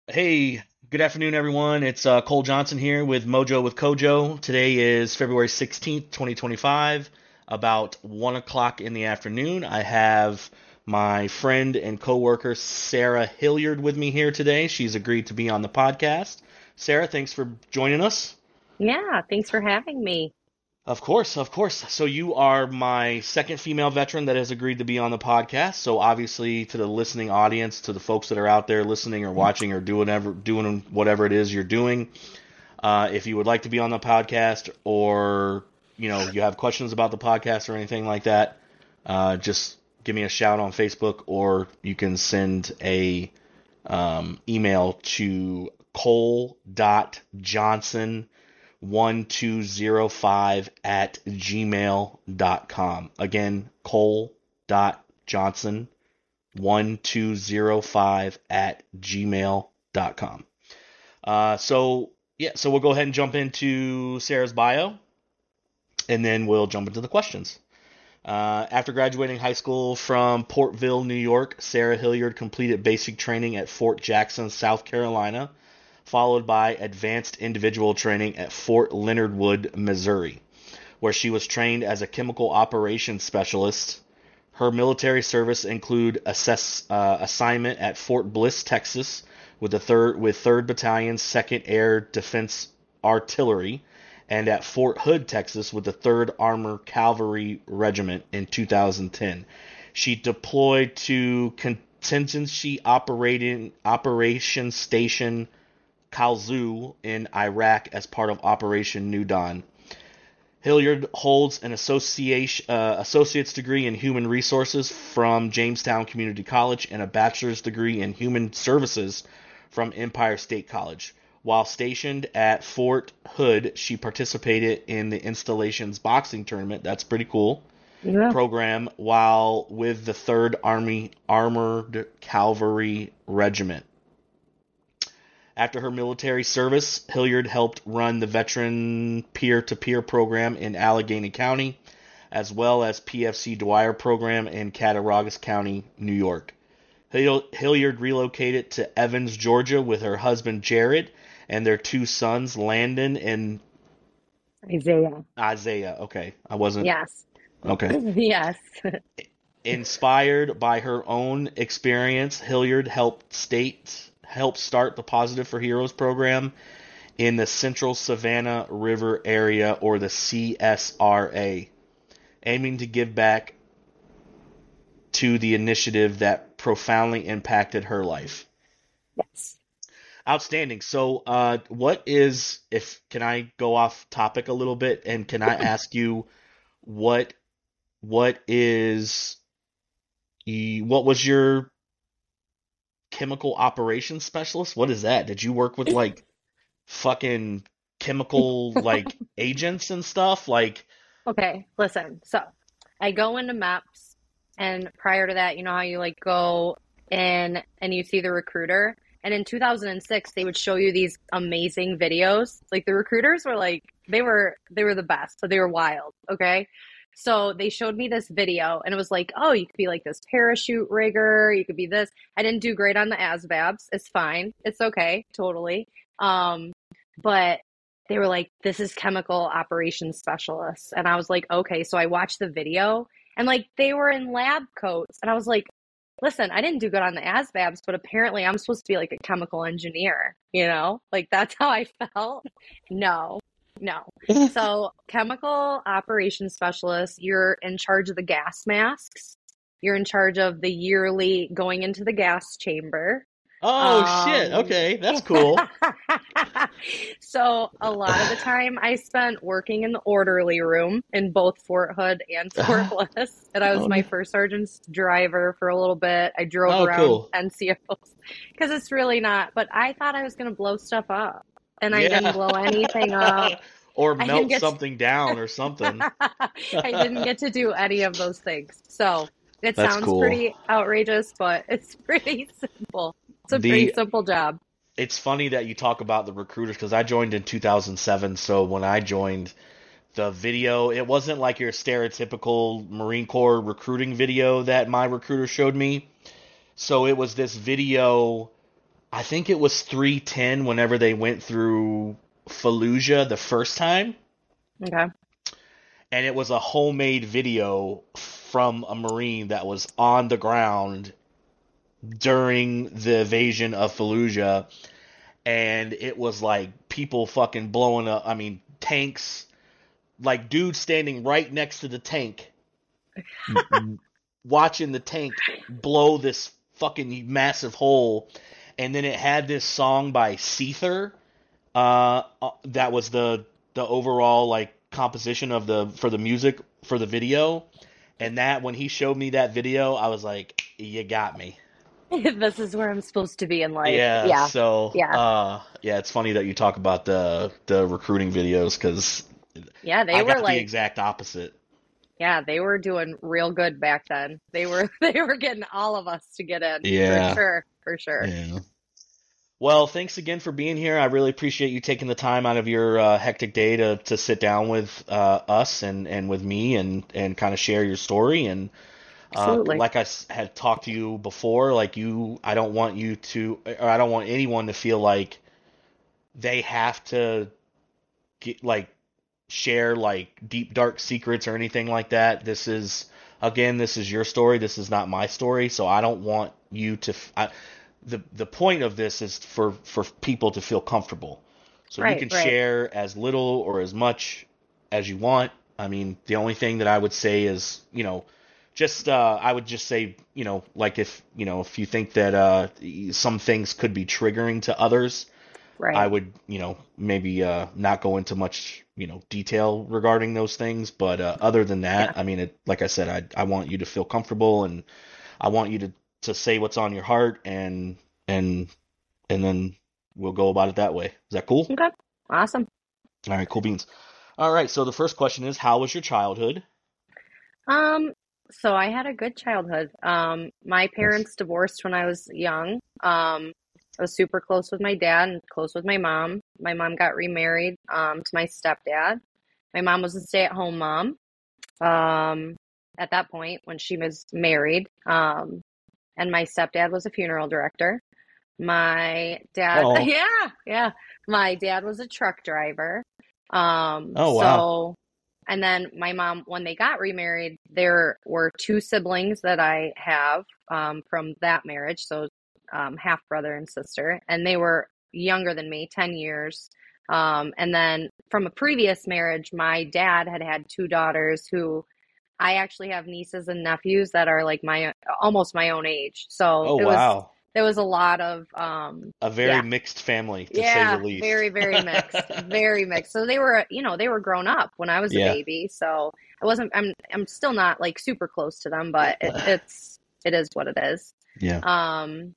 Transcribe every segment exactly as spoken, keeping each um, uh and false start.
Hey, good afternoon, everyone. It's uh, Cole Johnson here with Mojo with Kojo. Today is February sixteenth, twenty twenty-five, about one o'clock in the afternoon. I have my friend and coworker Sarah Hilliard with me here today. She's agreed to be on the podcast. Sarah, thanks for joining us. Yeah, thanks for having me. Of course, of course. So you are my second female veteran that has agreed to be on the podcast. So obviously, to the listening audience, to the folks that are out there listening or watching or doing whatever, doing whatever it is you're doing, uh, if you would like to be on the podcast, or you know you have questions about the podcast or anything like that, uh, just give me a shout on Facebook, or you can send a um, email to cole dot johnson one two zero five at gmail dot com. Again, cole dot johnson one two zero five at gmail dot com. Uh, so, yeah, so we'll go ahead and jump into Sarah's bio, and then we'll jump into the questions. Uh, after graduating high school from Portville, New York, Sarah Hilliard completed basic training at Fort Jackson, South Carolina, followed by advanced individual training at Fort Leonard Wood, Missouri, where she was trained as a chemical operations specialist. Her military service include assess, uh, assignment at Fort Bliss, Texas, with the third with third Battalion, second Air Defense Artillery, and at Fort Hood, Texas, with the third Armored Cavalry Regiment in two thousand ten. She deployed to Contingency Operating Operation Station Kalzu in Iraq as part of Operation New Dawn. Hilliard holds an association, uh, associate's degree in human resources from Jamestown Community College and a bachelor's degree in human services from Empire State College. While stationed at Fort Hood, she participated in the installations boxing tournament. That's pretty cool. Yeah. Program while with the third Army Armored Cavalry Regiment. After her military service, Hilliard helped run the veteran peer-to-peer program in Allegheny County, as well as P F C Dwyer program in Cattaraugus County, New York. Hilliard relocated to Evans, Georgia with her husband Jared and their two sons, Landon and Isaiah. Isaiah. Okay, I wasn't. Yes. Okay. Yes. Inspired by her own experience, Hilliard helped state helped start the Positive for Heroes program in the Central Savannah River area, or the C S R A, aiming to give back to the initiative that profoundly impacted her life. Yes. Outstanding. So, uh, what is, if, can I go off topic a little bit, and can I ask you what, what is, what was your chemical operations specialist? What is that? Did you work with like fucking chemical like agents and stuff? Like, Okay, listen. So I go into maps, and prior to that, you know how you like go in and you see the recruiter? And in two thousand six, they would show you these amazing videos. Like the recruiters were like, they were they were the best. So they were wild, okay? So they showed me this video and it was like, oh, you could be like this parachute rigger, you could be this. I didn't do great on the A S V A Bs. It's fine. It's okay, totally. Um, but they were like, this is chemical operations specialist. And I was like, okay. So I watched the video and like they were in lab coats. And I was like, listen, I didn't do good on the A S V A Bs, but apparently I'm supposed to be like a chemical engineer, you know? Like that's how I felt. No, no. So, chemical operations specialist, you're in charge of the gas masks. You're in charge of the yearly going into the gas chamber. oh shit, Um, okay, that's cool. so a lot of the time I spent working in the orderly room in both Fort Hood and Fort Bliss. And I was Oh my no. first sergeant's driver for a little bit. I drove Oh, around cool. N C Os because it's really not, but I thought I was going to blow stuff up. And I didn't Yeah. blow anything up. Or I didn't melt get something down or something. I didn't get to do any of those things. So it That's sounds cool. pretty outrageous, but it's pretty simple. It's a pretty The simple job. it's funny that you talk about the recruiters, because I joined in two thousand seven. So when I joined, the video, it wasn't like your stereotypical Marine Corps recruiting video that my recruiter showed me. So it was this video I think it was three ten whenever they went through Fallujah the first time, Okay. and it was a homemade video from a Marine that was on the ground during the invasion of Fallujah, and it was like people fucking blowing up. I mean, tanks, like dudes standing right next to the tank, watching the tank blow this fucking massive hole, and then it had this song by Seether. Uh, uh, that was the the overall like composition of the for the music for the video, and that when he showed me that video, I was like, "You got me." This is where I'm supposed to be in life. Yeah, Yeah. so Yeah. uh yeah, it's funny that you talk about the the recruiting videos because Yeah, they I were got the like, exact opposite. yeah, they were doing real good back then. They were they were getting all of us to get in. For Yeah. sure. For sure. Yeah. Well, thanks again for being here. I really appreciate you taking the time out of your uh, hectic day to to sit down with uh, us and and with me and and kind of share your story. And uh, Absolutely. like I s- had talked to you before, like you, I don't want you to, or I don't want anyone to feel like they have to get like share like deep dark secrets or anything like that. This is again, this is your story. This is not my story, so I don't want you to. f- I, the the point of this is for for people to feel comfortable. So you Right, can right. share as little or as much as you want. I mean, the only thing that I would say is, you know, just uh, I would just say, you know, like if you know if you think that uh, some things could be triggering to others, I Right. would, you know, maybe uh, not go into much, you know, detail regarding those things. But uh, other than that, Yeah. I mean, it, like I said, I I want you to feel comfortable, and I want you to to say what's on your heart, and and and then we'll go about it that way. Is that cool? Okay. Awesome. All right, cool beans. All right, so the first question is, how was your childhood? Um, so I had a good childhood. Um, my Yes. parents divorced when I was young. Um, I was super close with my dad and close with my mom. My mom got remarried um, to my stepdad. My mom was a stay-at-home mom um, at that point when she was married. Um, and my stepdad was a funeral director. My dad, Oh, yeah, yeah. My dad was a truck driver. Um, oh wow. so, and then my mom, when they got remarried, there were two siblings that I have um, from that marriage. So, um, half brother and sister, and they were younger than me, ten years. Um, and then from a previous marriage, my dad had had two daughters who I actually have nieces and nephews that are like my almost my own age. So Oh it was wow. there was a lot of um A very yeah. mixed family, to say the Yeah, least. very, very mixed. Very mixed. So they were, you know, they were grown up when I was a Yeah. baby. So I wasn't I'm I'm still not like super close to them, but it, it's it is what it is. Yeah. Um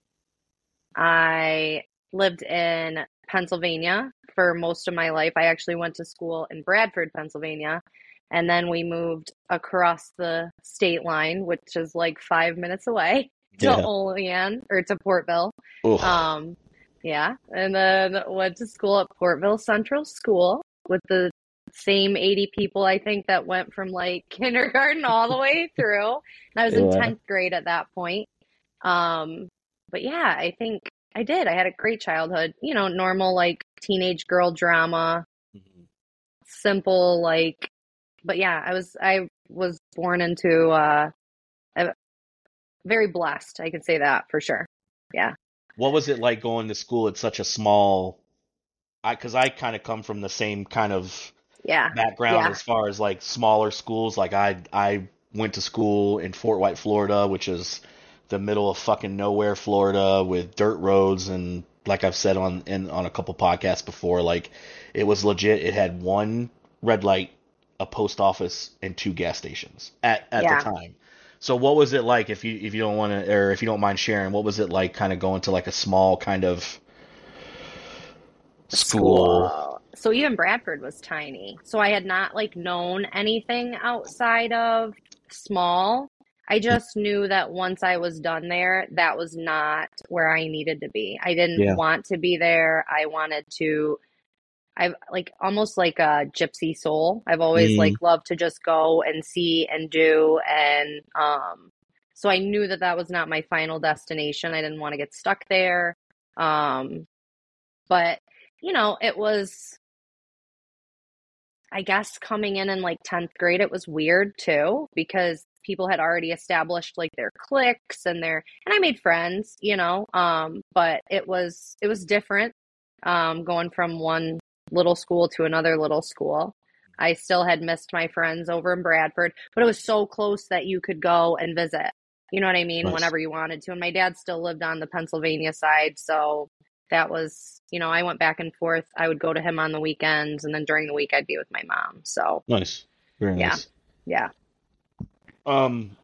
I lived in Pennsylvania for most of my life. I actually went to school in Bradford, Pennsylvania, and then we moved across the state line, which is like five minutes away, to Yeah. Olean or to Portville. Ugh. Um, yeah, and then went to school at Portville Central School with the same eighty people, I think, that went from like kindergarten all the way through. And I was in Yeah. tenth grade at that point. Um, but yeah, I think I did. I had a great childhood. You know, normal like teenage girl drama, Mhm. simple like. But yeah, I was I was born into uh, a very blessed. I can say that for sure. Yeah, What was it like going to school at such a small, I, because I kind of come from the same kind of yeah, background yeah, as far as like smaller schools. Like I I went to school in Fort White, Florida, which is the middle of fucking nowhere, Florida, with dirt roads, and like I've said on in on a couple podcasts before, like it was legit. It had one red light, a post office, and two gas stations at at the yeah. time. So what was it like if you if you don't want to or if you don't mind sharing, what was it like kind of going to like a small kind of school? School. So even Bradford was tiny. So I had not like known anything outside of small. I just knew that once I was done there, that was not where I needed to be. I didn't Yeah. want to be there. I wanted to I've like almost like a gypsy soul. I've always Mm, like loved to just go and see and do and um so I knew that that was not my final destination. I didn't want to get stuck there. Um, but, you know, it was, I guess coming in in like tenth grade, it was weird too, because people had already established like their cliques and their, and I made friends, you know, um, but it was, it was different, um, going from one little school to another little school. I still had missed my friends over in Bradford, but it was so close that you could go and visit, you know what I mean, Nice. whenever you wanted to. And my dad still lived on the Pennsylvania side, so that was, you know, I went back and forth. I would go to him on the weekends, and then during the week I'd be with my mom. So, Nice. Very yeah, nice. yeah. Um,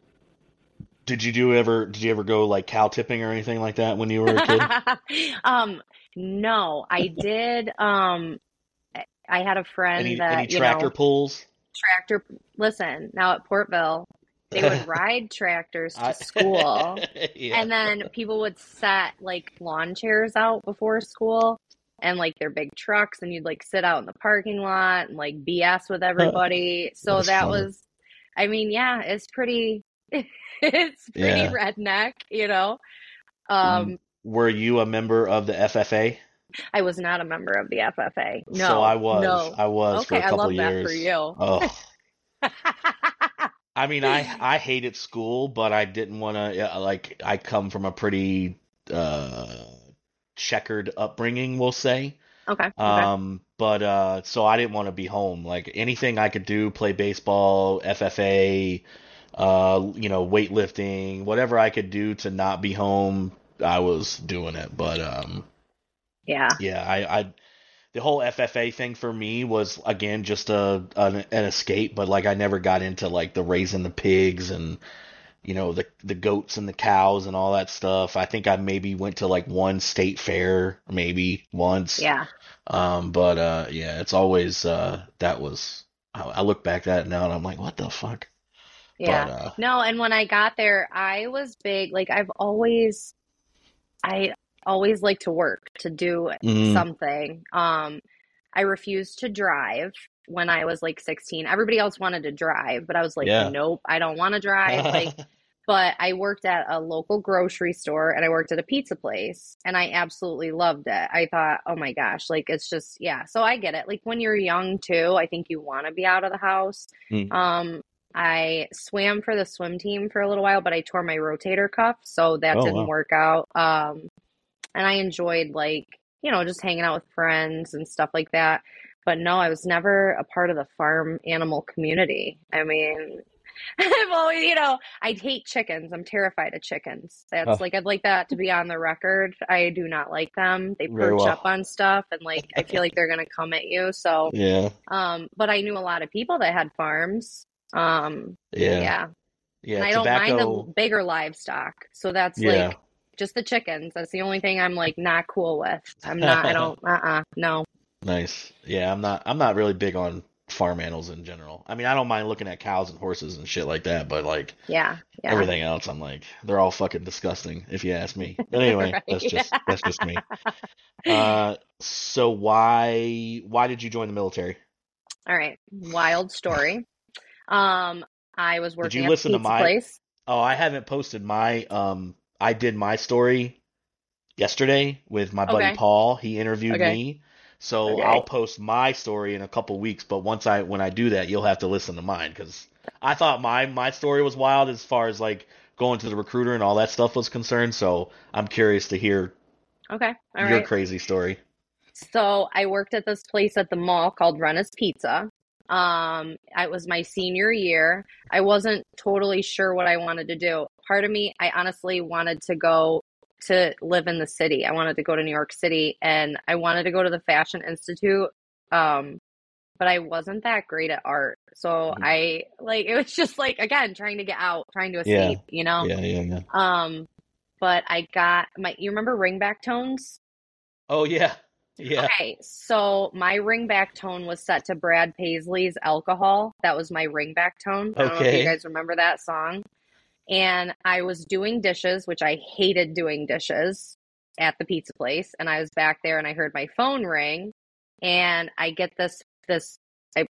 did you do ever did you ever go like cow tipping or anything like that when you were a kid? Um, no, I did. Um, I I had a friend Any any that, you tractor know, pulls? tractor, listen, now at Portville, they would ride tractors to I school, yeah. and then people would set like lawn chairs out before school and like their big trucks, and you'd like sit out in the parking lot and like B S with everybody. So That's that funny. was, I mean, yeah, it's pretty, it's pretty Yeah. redneck, you know. W- Um, Were you a member of the F F A? I was not a member of the F F A. So No, I was. no. I was for Okay, a I couple love that for years. you. Oh, I mean, I I hated school, but I didn't want to like I come from a pretty uh checkered upbringing, we'll say. Okay, okay. Um, but uh so I didn't want to be home. Like anything I could do, play baseball, F F A, uh, you know, weightlifting, whatever I could do to not be home, I was doing it. But um Yeah. yeah, I I the whole F F A thing for me was again just a an, an escape, but like I never got into like the raising the pigs and you know the the goats and the cows and all that stuff. I think I maybe went to like one state fair, maybe once. Yeah. Um, but uh, yeah, it's always uh, that was. I, I look back at it now and I'm like, what the fuck? But Yeah. uh, No, and when I got there, I was big. Like I've always, I always like to work, to do mm, something. Um, I refused to drive when I was like sixteen. Everybody else wanted to drive, but I was like, yeah, nope, I don't want to drive. Like, but I worked at a local grocery store and I worked at a pizza place and I absolutely loved it. I thought, oh my gosh, like it's just, yeah. So I get it. Like when you're young too, I think you want to be out of the house. mm, Um, I swam for the swim team for a little while, but I tore my rotator cuff, so that oh didn't wow, work out. Um, and I enjoyed like, you know, just hanging out with friends and stuff like that. But no, I was never a part of the farm animal community. I mean, I've always, you know, I hate chickens. I'm terrified of chickens. That's oh, like, I'd like that to be on the record. I do not like them. They very perch up well, on stuff and like, I feel like they're going to come at you. So, yeah, um, but I knew a lot of people that had farms. Um, yeah, yeah. And yeah, I don't mind the tobacco, bigger livestock. So that's yeah. like just the chickens. That's the only thing I'm like not cool with. I'm not, I don't, uh-uh, no. Nice. Yeah, I'm not I'm not really big on farm animals in general. I mean, I don't mind looking at cows and horses and shit like that, but like Yeah, yeah. everything else, I'm like they're all fucking disgusting if you ask me. But anyway, that's Right. just that's just me. Uh, so why why did you join the military? All right. Wild story. Um, I was Did working you at the listen to pizza my place. Oh, I haven't posted my um I did my story yesterday with my buddy Okay. Paul. He interviewed Okay. me. So I'll Okay. post my story in a couple weeks, but once I when I do that, you'll have to listen to mine because I thought my my story was wild as far as like going to the recruiter and all that stuff was concerned. So I'm curious to hear Okay. All your right. crazy story. So I worked at this place at the mall called Renna's Pizza. Um, it was my senior year. I wasn't totally sure what I wanted to do. Part of me, I honestly wanted to go to live in the city. I wanted to go to New York City and I wanted to go to the Fashion Institute. Um, but I wasn't that great at art. So Mhm. I like it was just like again trying to get out, trying to Yeah, escape, you know. yeah, yeah, yeah. Um, but I got my you remember ringback tones? Oh yeah, yeah. Okay, so my ringback tone was set to Brad Paisley's Alcohol. That was my ringback tone. I don't know if you Okay. guys remember that song. And I was doing dishes, which I hated doing dishes at the pizza place. And I was back there and I heard my phone ring and I get this this I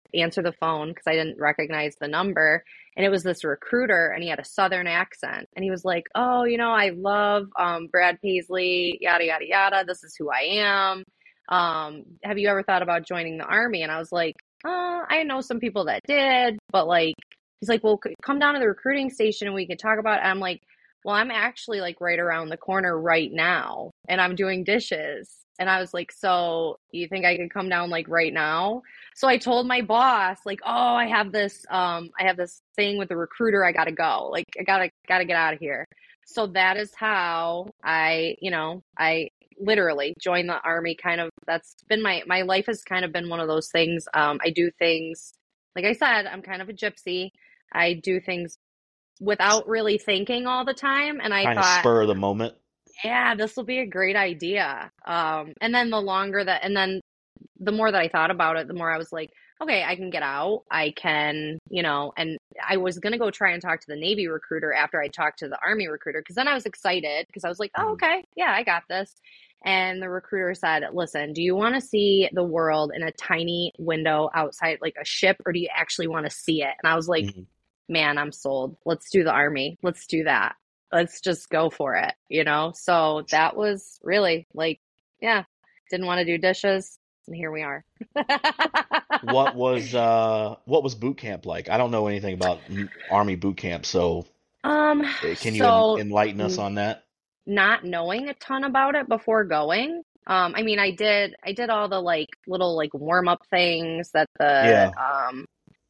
answer the phone because I didn't recognize the number. And it was this recruiter, and he had a Southern accent. And he was like, oh, you know, I love um, Brad Paisley, yada, yada, yada. This is who I am. Um, have you ever thought about joining the Army? And I was like, uh, I know some people that did, but like, he's like, well, come down to the recruiting station and we could talk about it. And I'm like, well, I'm actually like right around the corner right now, and I'm doing dishes. And I was like, so you think I could come down like right now? So I told my boss, like, oh, I have this, um, I have this thing with the recruiter. I gotta go. Like, I gotta, gotta get out of here. So that is how I, you know, I literally joined the Army. Kind of, that's been my, my life has kind of been one of those things. Um, I do things, like I said, I'm kind of a gypsy. I do things without really thinking all the time. And I Kind of thought, spur of the moment. yeah, this will be a great idea. Um, and then the longer that, and then the more that I thought about it, the more I was like, okay, I can get out. I can, you know, and I was going to go try and talk to the Navy recruiter after I talked to the Army recruiter. Cause then I was excited because I was like, oh, okay, yeah, I got this. And the recruiter said, listen, do you want to see the world in a tiny window outside, like a ship, or do you actually want to see it? And I was like, Mm-hmm. man, I'm sold. Let's do the Army. Let's do that. Let's just go for it, you know? So that was really like, yeah, didn't want to do dishes, and here we are. What was uh what was boot camp like? I don't know anything about m- Army boot camp, so Um, uh, can you en- so enlighten us n- on that? not knowing a ton about it before going. Um, I mean, I did, I did all the like little like warm up things that the, Yeah. um,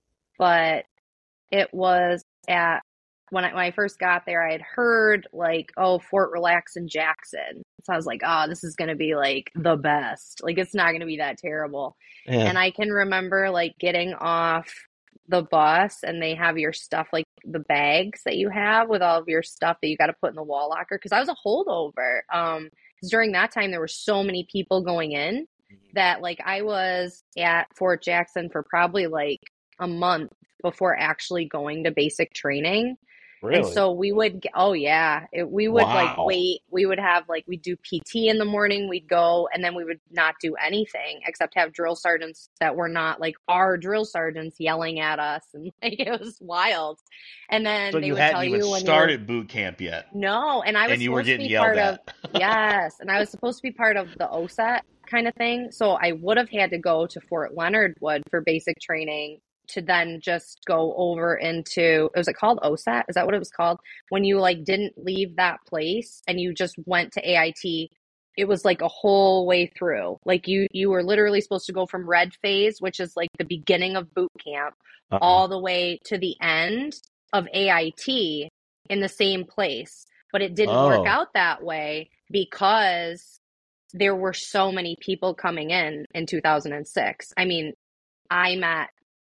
but it was at when I when I first got there, I had heard like, oh, Fort Relax in Jackson. So I was like, oh, this is gonna be like the best. Like it's not gonna be that terrible. Yeah. And I can remember like getting off the bus, and they have your stuff, like the bags that you have with all of your stuff that you got to put in the wall locker. Because I was a holdover. Um, 'cause during that time there were so many people going in that like I was at Fort Jackson for probably like a month before actually going to basic training. And Really? so we would, g- oh yeah, it, we would like Wow. wait, we would have like, we'd do P T in the morning, we'd go, and then we would not do anything except have drill sergeants that were not like our drill sergeants yelling at us. And like, it was wild. And So then they you would hadn't tell even you when you were, started boot camp yet, no, and I was and you were supposed to getting be yelled part of, at. yes, and I was supposed to be part of the O S E T kind of thing. So I would have had to go to Fort Leonard Wood for basic training to then just go over into, was it called O S E T? Is that what it was called? When you like didn't leave that place and you just went to A I T, it was like a whole way through. Like you you were literally supposed to go from red phase, which is like the beginning of boot camp, Uh-uh. all the way to the end of A I T in the same place. But it didn't work Oh. out that way because there were so many people coming in in two thousand six. I mean, I met,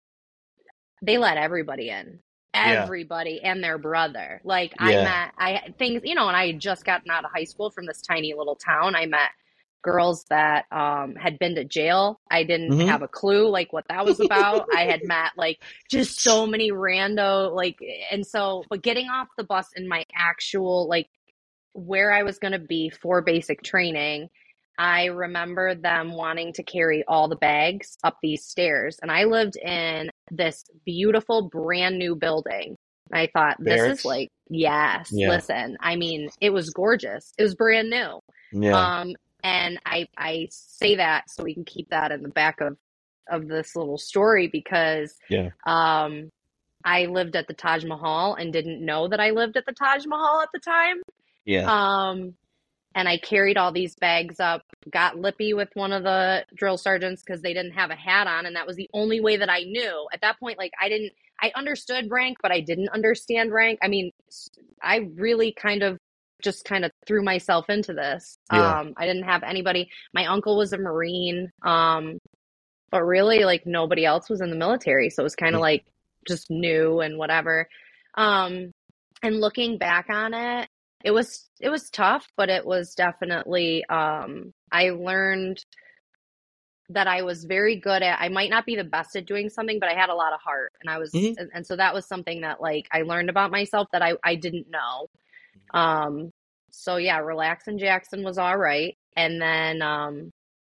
they let everybody in, Yeah. everybody and their brother. Like I Yeah. met, I things, you know, and I had just gotten out of high school from this tiny little town. I met girls that um had been to jail. I didn't Mm-hmm. have a clue like what that was about. I had met like just so many rando like, and so, but getting off the bus in my actual like where I was going to be for basic training, I remember them wanting to carry all the bags up these stairs. And I lived in this beautiful brand new building. I thought, this is Barracks? like, yes, Yeah. listen, I mean, it was gorgeous. It was brand new. Yeah. Um, and I, I say that so we can keep that in the back of, of this little story because, Yeah. um, I lived at the Taj Mahal and didn't know that I lived at the Taj Mahal at the time. Yeah. Um, and I carried all these bags up, got lippy with one of the drill sergeants because they didn't have a hat on. And that was the only way that I knew. At that point, like I didn't, I understood rank, but I didn't understand rank. I mean, I really kind of just kind of threw myself into this. Yeah. Um, I didn't have anybody. My uncle was a Marine, um, but really like nobody else was in the military. So it was kind of like just new and whatever. Um, and looking back on it, it was it was tough, but it was definitely um I learned that I was very good at, I might not be the best at doing something, but I had a lot of heart. And I was Mm-hmm. and, and so that was something that like I learned about myself that I, I didn't know. Um so yeah, Relax in Jackson was all right. And then um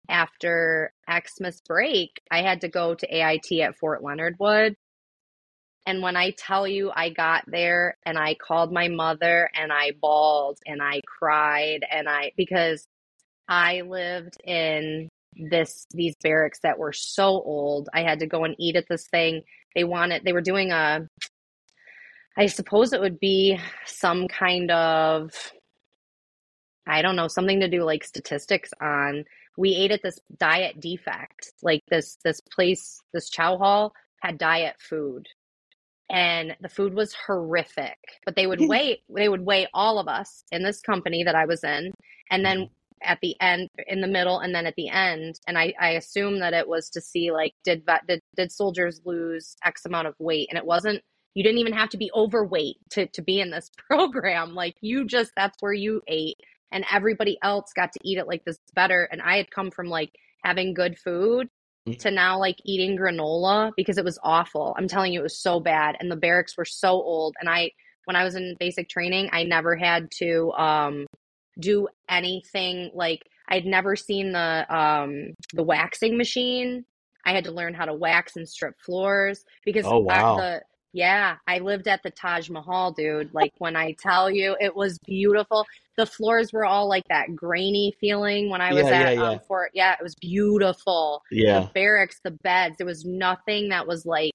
after Xmas break, I had to go to A I T at Fort Leonard Wood. And when I tell you I got there and I called my mother and I bawled and I cried and I, because I lived in this, these barracks that were so old. I had to go and eat at this thing. They wanted, they were doing a, I suppose it would be some kind of, I don't know, something to do like statistics on. We ate at this diet defect, like this, this place, this chow hall had diet food. And the food was horrific, but they would weigh, they would weigh all of us in this company that I was in. And then at the end, in the middle, and then at the end, and I, I assume that it was to see like, did, did, did soldiers lose X amount of weight? And it wasn't, you didn't even have to be overweight to, to be in this program. Like you just, that's where you ate, and everybody else got to eat it like this better. And I had come from like having good food to now like eating granola because it was awful. I'm telling you, it was so bad. And the barracks were so old. And I, when I was in basic training, I never had to um, do anything. Like I'd never seen the, um, the waxing machine. I had to learn how to wax and strip floors because Oh, wow. I, the, yeah, I lived at the Taj Mahal, dude. Like when I tell you, it was beautiful. The floors were all like that grainy feeling when I was Yeah, yeah, at yeah. um Fort. Yeah, it was beautiful. Yeah. The barracks, the beds, there was nothing that was like,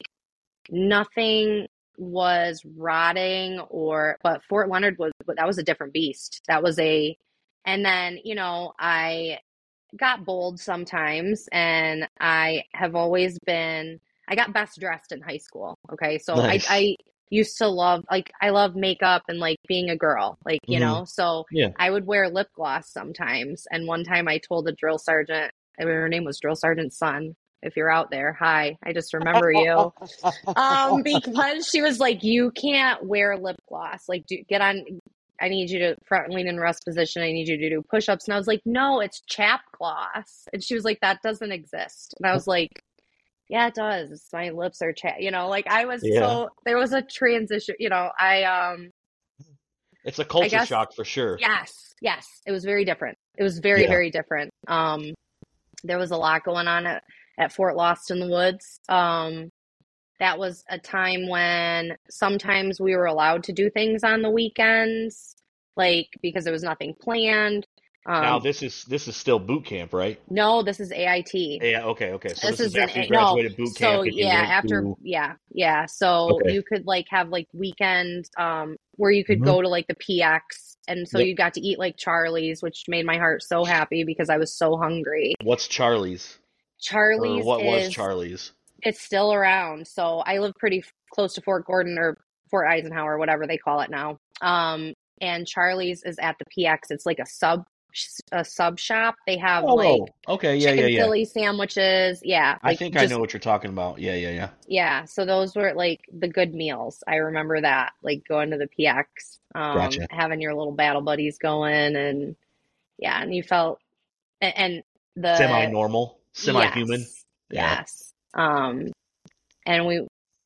nothing was rotting or, but Fort Leonard was, that was a different beast. That was a, and then, you know, I got bold sometimes and I have always been, I got best dressed in high school. Okay. So Nice. I, I used to love, like, I love makeup and like being a girl, like, you Mhm. know, so Yeah. I would wear lip gloss sometimes. And one time I told a drill sergeant, I mean, her name was Drill Sergeant Sun. If you're out there, hi, I just remember you. Um, because she was like, you can't wear lip gloss. Like, do, get on, I need you to front lean and rest position. I need you to do push-ups. And I was like, no, it's chap gloss. And she was like, that doesn't exist. And I was like, yeah, it does. My lips are chat, you know, like I was Yeah. so, there was a transition, you know, I, um, It's a I culture guess, shock for sure. yes, yes, it was very different. It was very, Yeah. very different. Um, there was a lot going on at, at Fort Lost in the Woods. Um, that was a time when sometimes we were allowed to do things on the weekends, like because there was nothing planned. Now Um, this is this is still boot camp, right? no, this is A I T. Yeah. Okay. Okay. So This this is is an after you no. graduated boot So camp and you yeah, went after to. yeah, yeah. So Okay. you could like have like weekend um where you could Mhm. go to like the P X, and so Yep. you got to eat like Charlie's, which made my heart so happy because I was so hungry. What's Charlie's? Or Charlie's what was is Charlie's? it's still around. So I live pretty f- close to Fort Gordon or Fort Eisenhower, whatever they call it now. Um, and Charlie's is at the P X. It's like a sub a sub shop. They have like Oh, okay. Yeah, yeah, chicken yeah. Philly sandwiches. Yeah, I like think I just know what you're talking about. Yeah, yeah, yeah. yeah. So those were like the good meals. I remember that, like going to the P X, um, Gotcha. having your little battle buddies going, and yeah, and you felt and, and the Semi-normal, semi-human. yes, Yeah. yes. Um, and we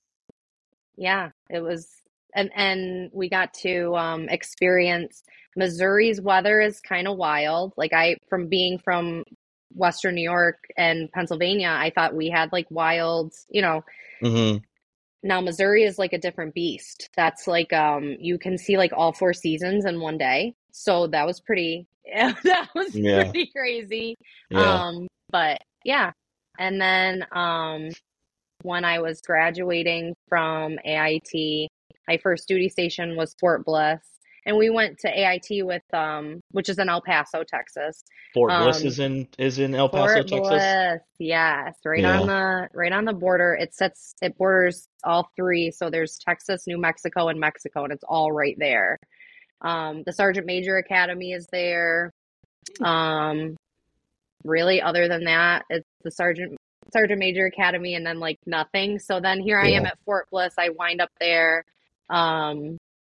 yeah, it was and and we got to um experience Missouri's weather is kind of wild. Like I from being from Western New York and Pennsylvania, I thought we had like wild, you know, Mm-hmm. now Missouri is like a different beast. That's like um you can see like all four seasons in one day. So that was pretty that was Yeah. pretty crazy. Yeah. Um but yeah. And then um when I was graduating from A I T, my first duty station was Fort Bliss. And we went to A I T with um which is in El Paso, Texas. Fort Bliss Um is in is in El Paso, Fort Texas. Bliss, yes, right on Yeah. the right on the border. It sets it borders all three. So there's Texas, New Mexico, and Mexico, and it's all right there. Um, the Sergeant Major Academy is there. Um, really, other than that, it's the Sergeant Sergeant Major Academy, and then like nothing. So then here I am Yeah. at Fort Bliss. I wind up there, um,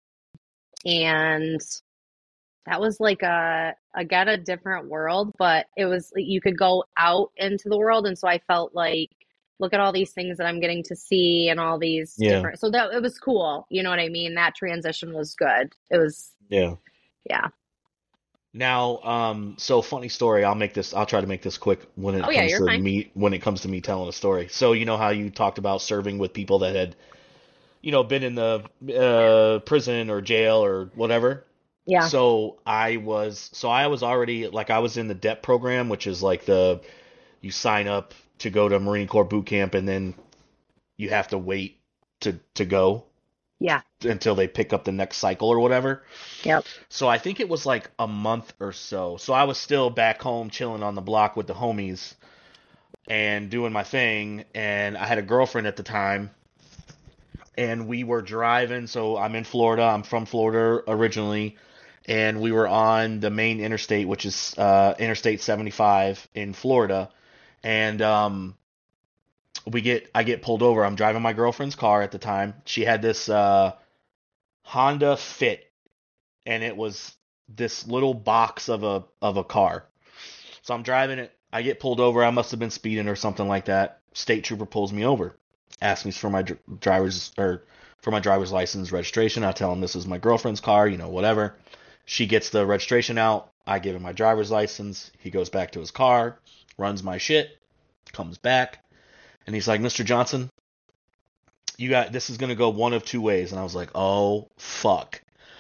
and that was like a again a different world, but it was you could go out into the world, and so I felt like look at all these things that I'm getting to see and all these Yeah. different. So that it was cool, you know what I mean? That transition was good. It was Yeah. yeah. Now, um, so funny story. I'll make this. I'll try to make this quick when Oh it yeah, comes you're to fine. me. When it comes to me telling a story. So you know how you talked about serving with people that had, you know, been in the uh, prison or jail or whatever. Yeah, So I was. So I was already like I was in the DEP program, which is like the you sign up to go to Marine Corps boot camp and then you have to wait to to go yeah, until they pick up the next cycle or whatever. yep, So I think it was like a month or so. So I was still back home chilling on the block with the homies and doing my thing. And I had a girlfriend at the time. And we were driving. So I'm in Florida. I'm from Florida originally. And we were on the main interstate, which is uh, Interstate seventy-five in Florida. And um, we get, I get pulled over. I'm driving my girlfriend's car at the time. She had this uh, Honda Fit, and it was this little box of a of a car. So I'm driving it. I get pulled over. I must have been speeding or something like that. State trooper pulls me over, asks me for my dr- driver's or for my driver's license registration. I tell him this is my girlfriend's car, you know, whatever. She gets the registration out. I give him my driver's license. He goes back to his car, runs my shit, comes back, and he's like, "mister Johnson, you got this is gonna go one of two ways." And I was like, "Oh fuck."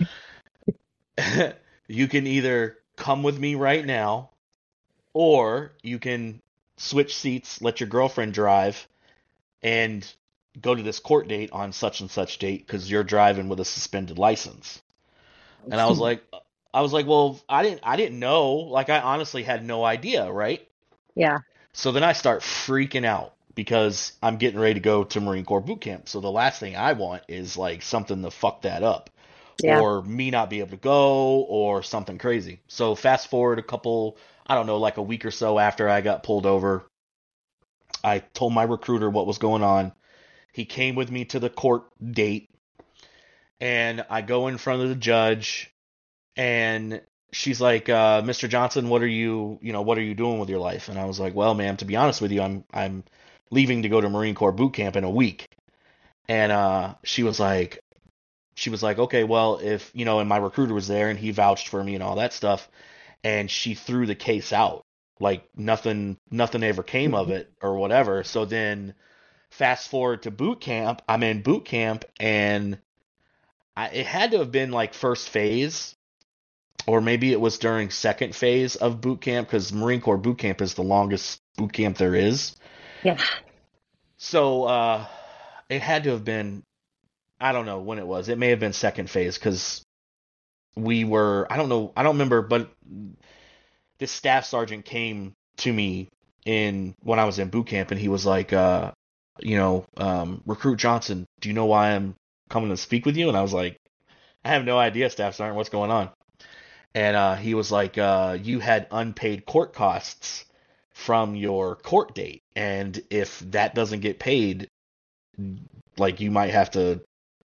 You can either come with me right now, or you can switch seats, let your girlfriend drive, and go to this court date on such and such date because you're driving with a suspended license. And I was like, I was like, well, I didn't, I didn't know. Like, I honestly had no idea, right? yeah, So then I start freaking out because I'm getting ready to go to Marine Corps boot camp. So the last thing I want is like something to fuck that up, yeah. or me not be able to go, or something crazy. So fast forward a couple, I don't know, like a week or so after I got pulled over, I told my recruiter what was going on. He came with me to the court date, and I go in front of the judge, and she's like, uh, "mister Johnson, what are you, you know, what are you doing with your life?" And I was like, "Well, ma'am, to be honest with you, I'm I'm leaving to go to Marine Corps boot camp in a week." And uh, she was like, she was like, "Okay, well, if you know," and my recruiter was there, and he vouched for me and all that stuff, and she threw the case out, like nothing, nothing ever came of it or whatever. So then fast forward to boot camp. I'm in boot camp, and I, it had to have been like first phase, or maybe it was during second phase of boot camp because Marine Corps boot camp is the longest boot camp there is. Yeah. So uh, it had to have been. I don't know when it was. It may have been second phase because we were. I don't know. I don't remember, but this staff sergeant came to me in when I was in boot camp, and he was like, uh, you know, um, Recruit Johnson, do you know why I'm coming to speak with you? And I was like, I have no idea, Staff Sergeant, what's going on? And uh, he was like, uh, you had unpaid court costs from your court date, and if that doesn't get paid, like you might have to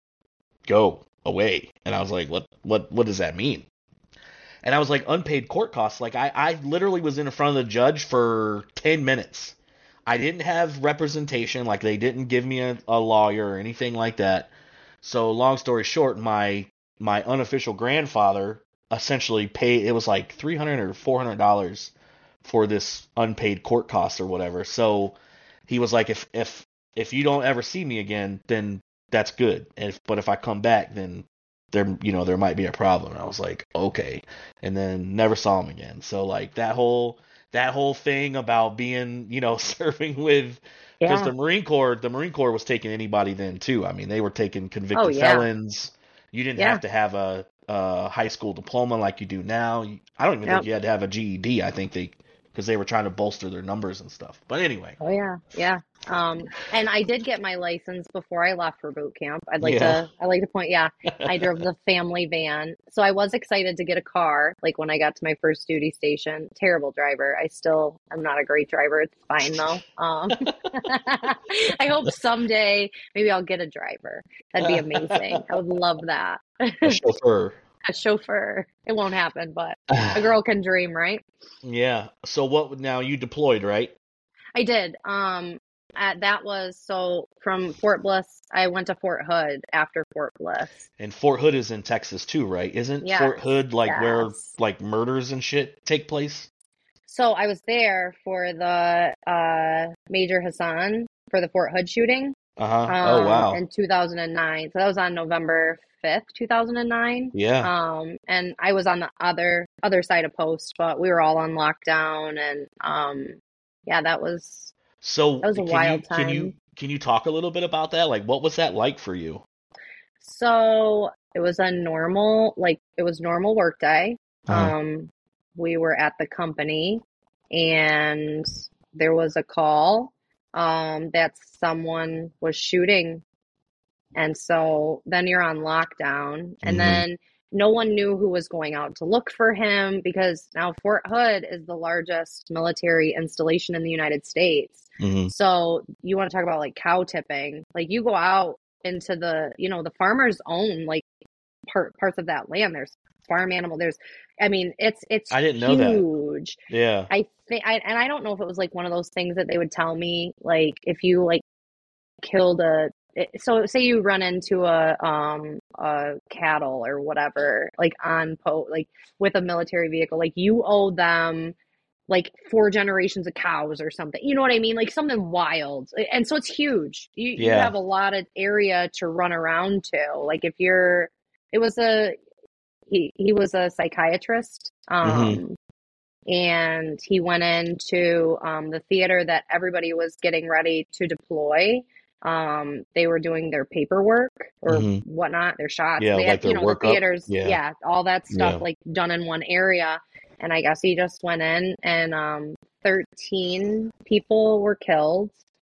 go away. And I was like, what, what, what does that mean? And I was like, unpaid court costs. Like I, I literally was in front of the judge for ten minutes. I didn't have representation. Like they didn't give me a, a lawyer or anything like that. So long story short, my my unofficial grandfather essentially paid. It was like three hundred or four hundred dollars for this unpaid court costs or whatever. So he was like, if if if you don't ever see me again, then that's good. If, but if I come back, then there you know there might be a problem. And I was like, okay, and then never saw him again. So like that whole that whole thing about being you know serving with because Yeah. the Marine Corps the Marine Corps was taking anybody then too. I mean they were taking Oh convicted yeah. felons. You didn't Yeah. have to have a, a high school diploma like you do now. I don't even think Yep. you had to have a G E D. I think they because they were trying to bolster their numbers and stuff. But anyway, Oh yeah. Yeah. Um, and I did get my license before I left for boot camp. I'd like yeah. to I like to point, yeah, I drove the family van. So I was excited to get a car, like when I got to my first duty station. Terrible driver. I still am not a great driver. It's fine though. Um, I hope someday maybe I'll get a driver. That'd be amazing. I would love that. A chauffeur. A chauffeur. It won't happen, but a girl can dream, right? Yeah. So what? Now you deployed, right? I did. Um, at, that was so from Fort Bliss, I went to Fort Hood after Fort Bliss. And Fort Hood is in Texas too, right? Isn't Yes, Fort Hood like where yes. like murders and shit take place? So I was there for the uh, Major Hassan for the Fort Hood shooting Uh-huh. Oh um, wow. in two thousand nine. So that was on November fifth, two thousand nine. Yeah. Um, and I was on the other other side of post, but we were all on lockdown and um, yeah, that was So that was a can you wild can you time. can you talk a little bit about that? Like what was that like for you? So it was a normal, like it was normal work day. Uh-huh. Um, we were at the company and there was a call um, that someone was shooting. And so then you're on lockdown. And Mm-hmm. then no one knew who was going out to look for him because now Fort Hood is the largest military installation in the United States. Mm-hmm. So you want to talk about like cow tipping. Like you go out into the, you know, the farmers own like part parts of that land. There's farm animal. There's, I mean, it's it's I didn't know that. huge. Yeah. I think, I, and I don't know if it was like one of those things that they would tell me, like if you like killed a, so say you run into a um a cattle or whatever, like on po like with a military vehicle, like you owe them like four generations of cows or something. You know what I mean? Like something wild. And so it's huge. You you Yeah. have a lot of area to run around to. Like if you're, it was a he he was a psychiatrist. Mm-hmm. Um and he went into um the theater that everybody was getting ready to deploy. Um they were doing their paperwork or Mm-hmm. whatnot, their shots. Yeah, They had, like you their know, the workup. theaters, Yeah. yeah, all that stuff Yeah. like done in one area. And I guess he just went in and um, thirteen people were killed.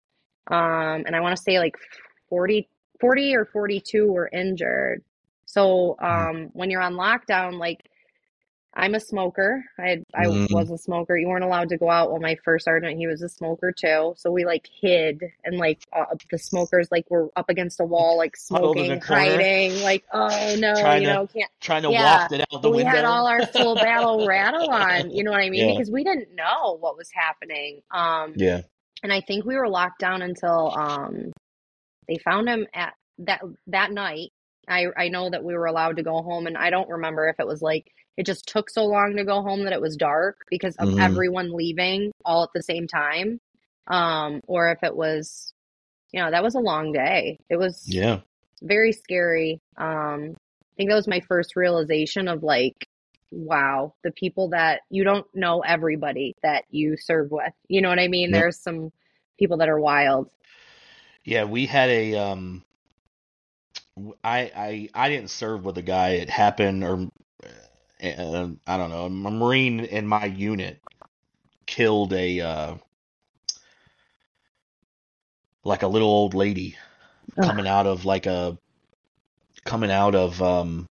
Um, and I want to say like forty, forty or forty-two were injured. So um, when you're on lockdown, like I'm a smoker. I I Mm-hmm. was a smoker. You weren't allowed to go out. Well, my first sergeant, he was a smoker too. So we like hid and like uh, the smokers like were up against a wall, like Huddled in a smoking, corner, hiding, like, oh no, trying you to know, can't. trying to Yeah. waft it out the But we had window. all our full battle rattle on, you know what I mean? Yeah. Because we didn't know what was happening. Um, Yeah. and I think we were locked down until um they found him at that that night. I I know that we were allowed to go home, and I don't remember if it was like it just took so long to go home that it was dark because of Mm-hmm. everyone leaving all at the same time, um, or if it was, you know, that was a long day. It was Yeah. very scary. Um, I think that was my first realization of like, wow, the people that you don't know everybody that you serve with. You know what I mean? Yep. There's some people that are wild. Yeah, we had a um I I I didn't serve with a guy. It happened or uh, I don't know, a Marine in my unit killed a uh like a little old lady Ugh. coming out of like a coming out of um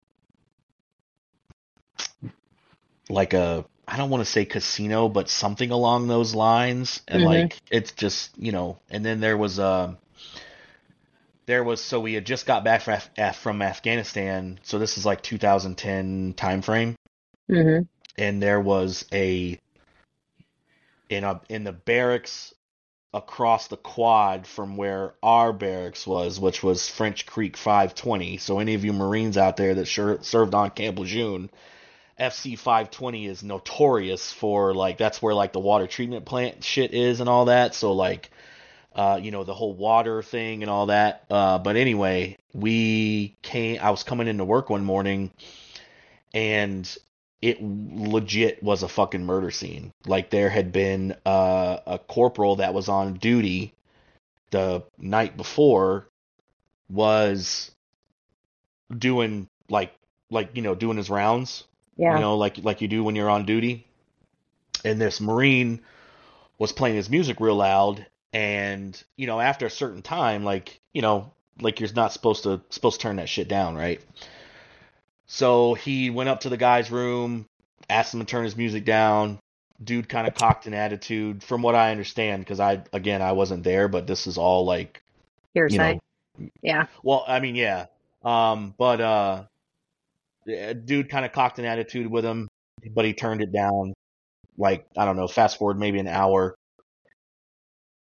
like a I don't want to say casino, but something along those lines. And Mm-hmm. like it's just, you know, and then there was um there was so we had just got back from Af- from Afghanistan, so this is like two thousand ten time frame, Mm-hmm. and there was a in a in the barracks across the quad from where our barracks was, which was French Creek five twenty. So any of you Marines out there that sure, served on Camp Lejeune, F C five twenty is notorious for like that's where like the water treatment plant shit is and all that. So like uh, you know, the whole water thing and all that. Uh, but anyway, we came. I was coming into work one morning, and it legit was a fucking murder scene. Like there had been uh, a corporal that was on duty the night before was doing like like you know doing his rounds, you Yeah. know, like like you do when you're on duty. And this Marine was playing his music real loud, and you know after a certain time, like you know like you're not supposed to supposed to turn that shit down, right? So he went up to the guy's room, asked him to turn his music down. Dude kind of cocked an attitude, from what I understand, because I again I wasn't there, but this is all like you Hearsay. know, Yeah. well I mean yeah, um, but uh, dude kind of cocked an attitude with him, but he turned it down. Like I don't know, fast forward maybe an hour.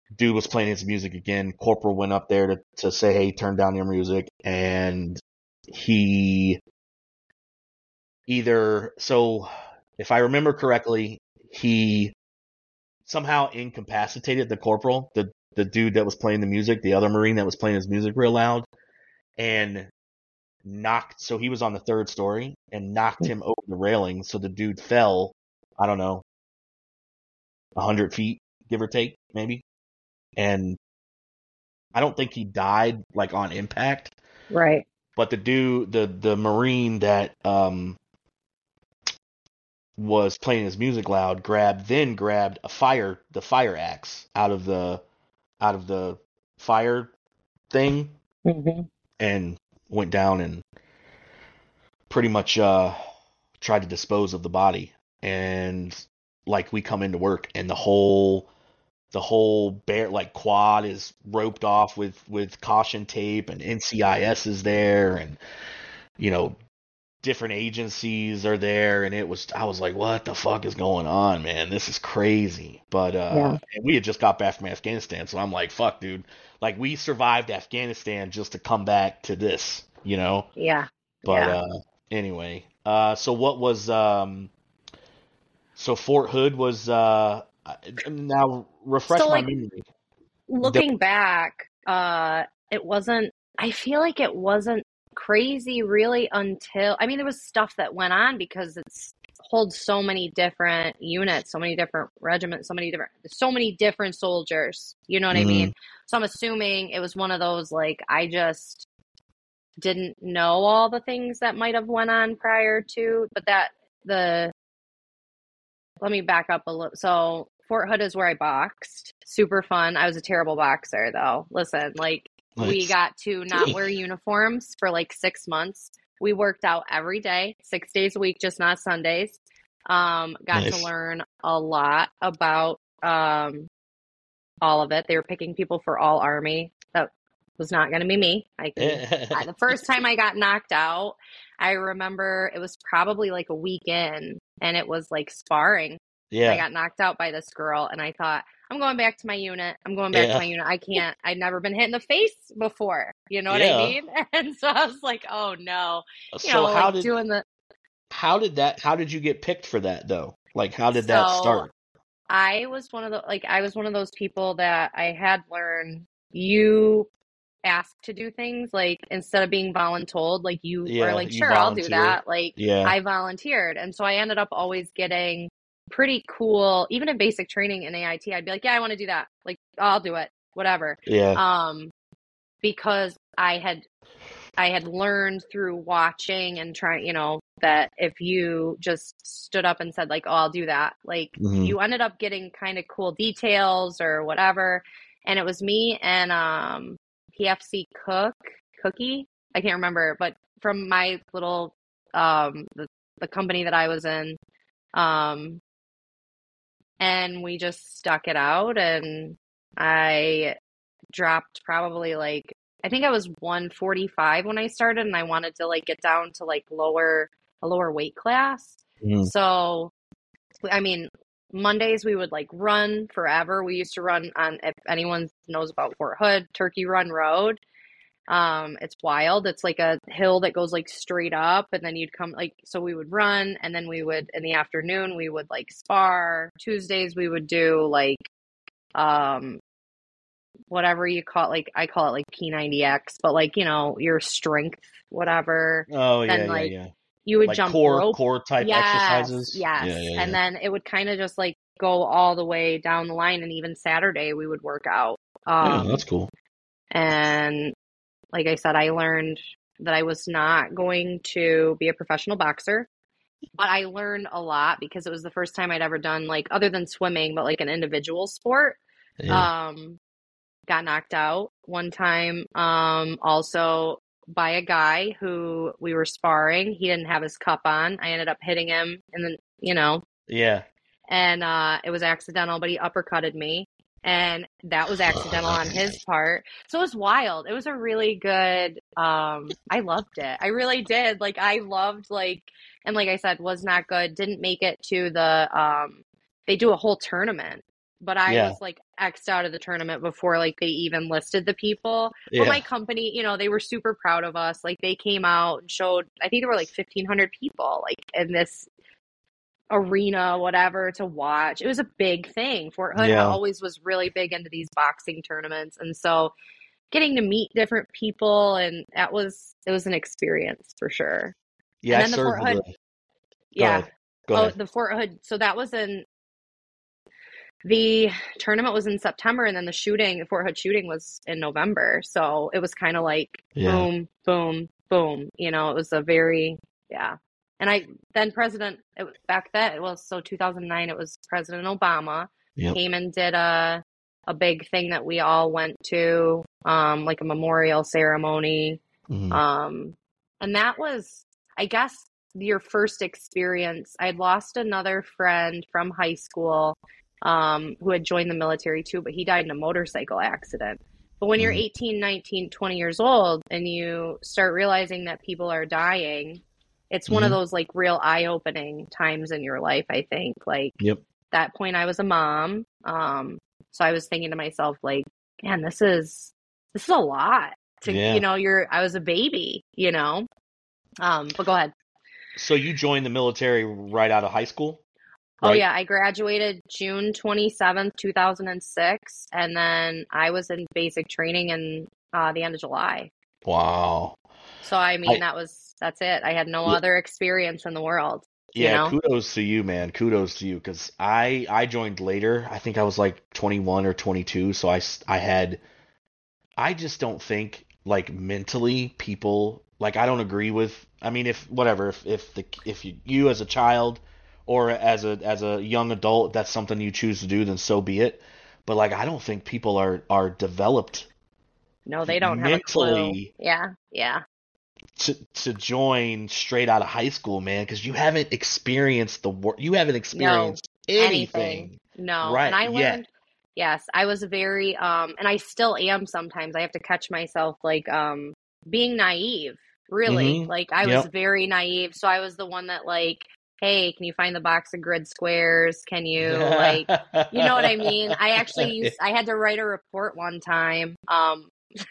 Dude was playing his music again. Corporal went up there to, to say, hey, turn down your music. And he either, so if I remember correctly, he somehow incapacitated the corporal, the, the dude that was playing the music, the other Marine that was playing his music real loud, and knocked, so he was on the third story, and knocked him over the railing. So the dude fell, I don't know, a hundred feet, give or take, maybe. And I don't think he died like on impact. Right. But the dude, the, the Marine that, um, was playing his music loud, grabbed, then grabbed a fire, the fire axe out of the, out of the fire thing, Mm-hmm. and went down and pretty much, uh, tried to dispose of the body. And like we come into work and the whole, the whole bear, like quad is roped off with, with caution tape, and N C I S is there, and, you know, different agencies are there, and it was, I was like, what the fuck is going on, man? This is crazy. But uh Yeah. and we had just got back from Afghanistan, so I'm like, fuck, dude. Like, we survived Afghanistan just to come back to this, you know? Yeah. But Yeah. uh anyway, uh so what was um so Fort Hood was uh now refresh So my like memory. The, looking back, uh, it wasn't, I feel like it wasn't crazy really until, I mean, there was stuff that went on because it's holds so many different units, so many different regiments, so many different, so many different soldiers. You know what I mhm, mean? So I'm assuming it was one of those, like, I just didn't know all the things that might have went on prior to, but that the, let me back up a little. So Fort Hood is where I boxed. Super fun. I was a terrible boxer though. Listen, like we nice. got to not wear uniforms for like six months. We worked out every day, six days a week, just not Sundays. Um, got to Nice. learn a lot about um, all of it. They were picking people for all Army. That was not going to be me. I can. I, the first time I got knocked out, I remember it was probably like a week in, and it was like sparring. And I Yeah. got knocked out by this girl, and I thought, I'm going back to my unit. I'm going back to Yeah. my unit. I can't. I'd never been hit in the face before. You know what I Yeah. mean? And so I was like, oh no. You So know, how like did doing the. how did that how did you get picked for that though? Like, how did that So start? I was one of the like I was one of those people that I had learned you ask to do things like instead of being voluntold, like you are Yeah, like, you sure, I'll do volunteer. that. Like Yeah. I volunteered. And so I ended up always getting pretty cool, even in basic training in A I T, I'd be like, yeah, I want to do that. Like, I'll do it, whatever. Yeah. Um, because I had I had learned through watching and trying, you know, that if you just stood up and said like, oh, I'll do that, like Hmm. you ended up getting kind of cool details or whatever. And it was me and um P F C Cook Cookie. I can't remember, but from my little um the, the company that I was in, um and we just stuck it out, and I dropped probably like I think I was one forty-five when I started, and I wanted to like get down to like lower a lower weight class. Hmm. So I mean, Mondays we would like run forever. We used to run on, if anyone knows about Fort Hood, Turkey Run Road. Um, it's wild. It's like a hill that goes like straight up, and then you'd come like, so we would run, and then we would in the afternoon we would like spar. Tuesdays we would do like um whatever you call it, like I call it like P ninety X, but like, you know, your strength, whatever. Oh yeah, Then yeah, like yeah. you would Like jump core rope. core type Yes, exercises. yes. Yeah, yeah, And yeah. then it would kind of just like go all the way down the line, and even Saturday we would work out. Yeah, Um, that's cool. and like I said, I learned that I was not going to be a professional boxer, but I learned a lot because it was the first time I'd ever done like other than swimming, but like an individual sport. Yeah. Um, got knocked out one time, um, also by a guy who we were sparring. He didn't have his cup on. I ended up hitting him, and then, you know, Yeah. and uh, it was accidental, but he uppercutted me. And that was accidental on his part. So it was wild. It was a really good, um, I loved it. I really did. Like, I loved, like, and like I said, was not good. Didn't make it to the, um, they do a whole tournament. but I Yeah. was like X'd out of the tournament before like they even listed the people. But Yeah. my company, you know, they were super proud of us. Like they came out and showed, I think there were like fifteen hundred people like in this arena, whatever, to watch. It was a big thing. Fort Hood Yeah. always was really big into these boxing tournaments. And so getting to meet different people, and that was, it was an experience for sure. Yeah. And I then the served Fort with Hood, a, go yeah. ahead. Go Oh, ahead. the Fort Hood. So that was in, the tournament was in September, and then the shooting, the Fort Hood shooting was in November. So it was kind of like Yeah. boom, boom, boom. You know, it was a very, yeah. And I, then President, it, was- back then, it was, so two thousand nine, it was President Obama Yep. came and did a, a big thing that we all went to, um, like a memorial ceremony. Mhm. Um, and that was, I guess, your first experience. I'd lost another friend from high school um, who had joined the military too, but he died in a motorcycle accident. But when you're Mhm. eighteen, nineteen, twenty years old and you start realizing that people are dying, it's one of Mhm. those like real eye-opening times in your life, I think. Like Yep. that point I was a mom. Um, so I was thinking to myself, like, man, this is this is a lot to, Yeah. you know, you're I was a baby, you know. Um, but go ahead. So you joined the military right out of high school, Oh right? yeah, I graduated June twenty-seventh, two thousand six, and then I was in basic training in uh, the end of July. Wow. So I mean, I that was that's it. I had no yeah, other experience in the world, you yeah, know? kudos to you, man. Kudos to you because I I joined later. I think I was like twenty-one or twenty-two, so I s- I had I just don't think like mentally people like I don't agree with I mean if whatever if if the if you, you as a child or as a as a young adult that's something you choose to do then so be it. But like I don't think people are are developed No, they don't have a clue. mentally Yeah, yeah. to to join straight out of high school, man, because you haven't experienced the work. You haven't No, experienced anything. anything, No. And right? I Yet. learned, yes, I was very, um, and I still am sometimes. I have to catch myself like um being naive, really. Mm-hmm. Like I was Yep. very naive. So I was the one that like, hey, can you find the box of grid squares? Can you like, you know what I mean? I actually used, I had to write a report one time. Um,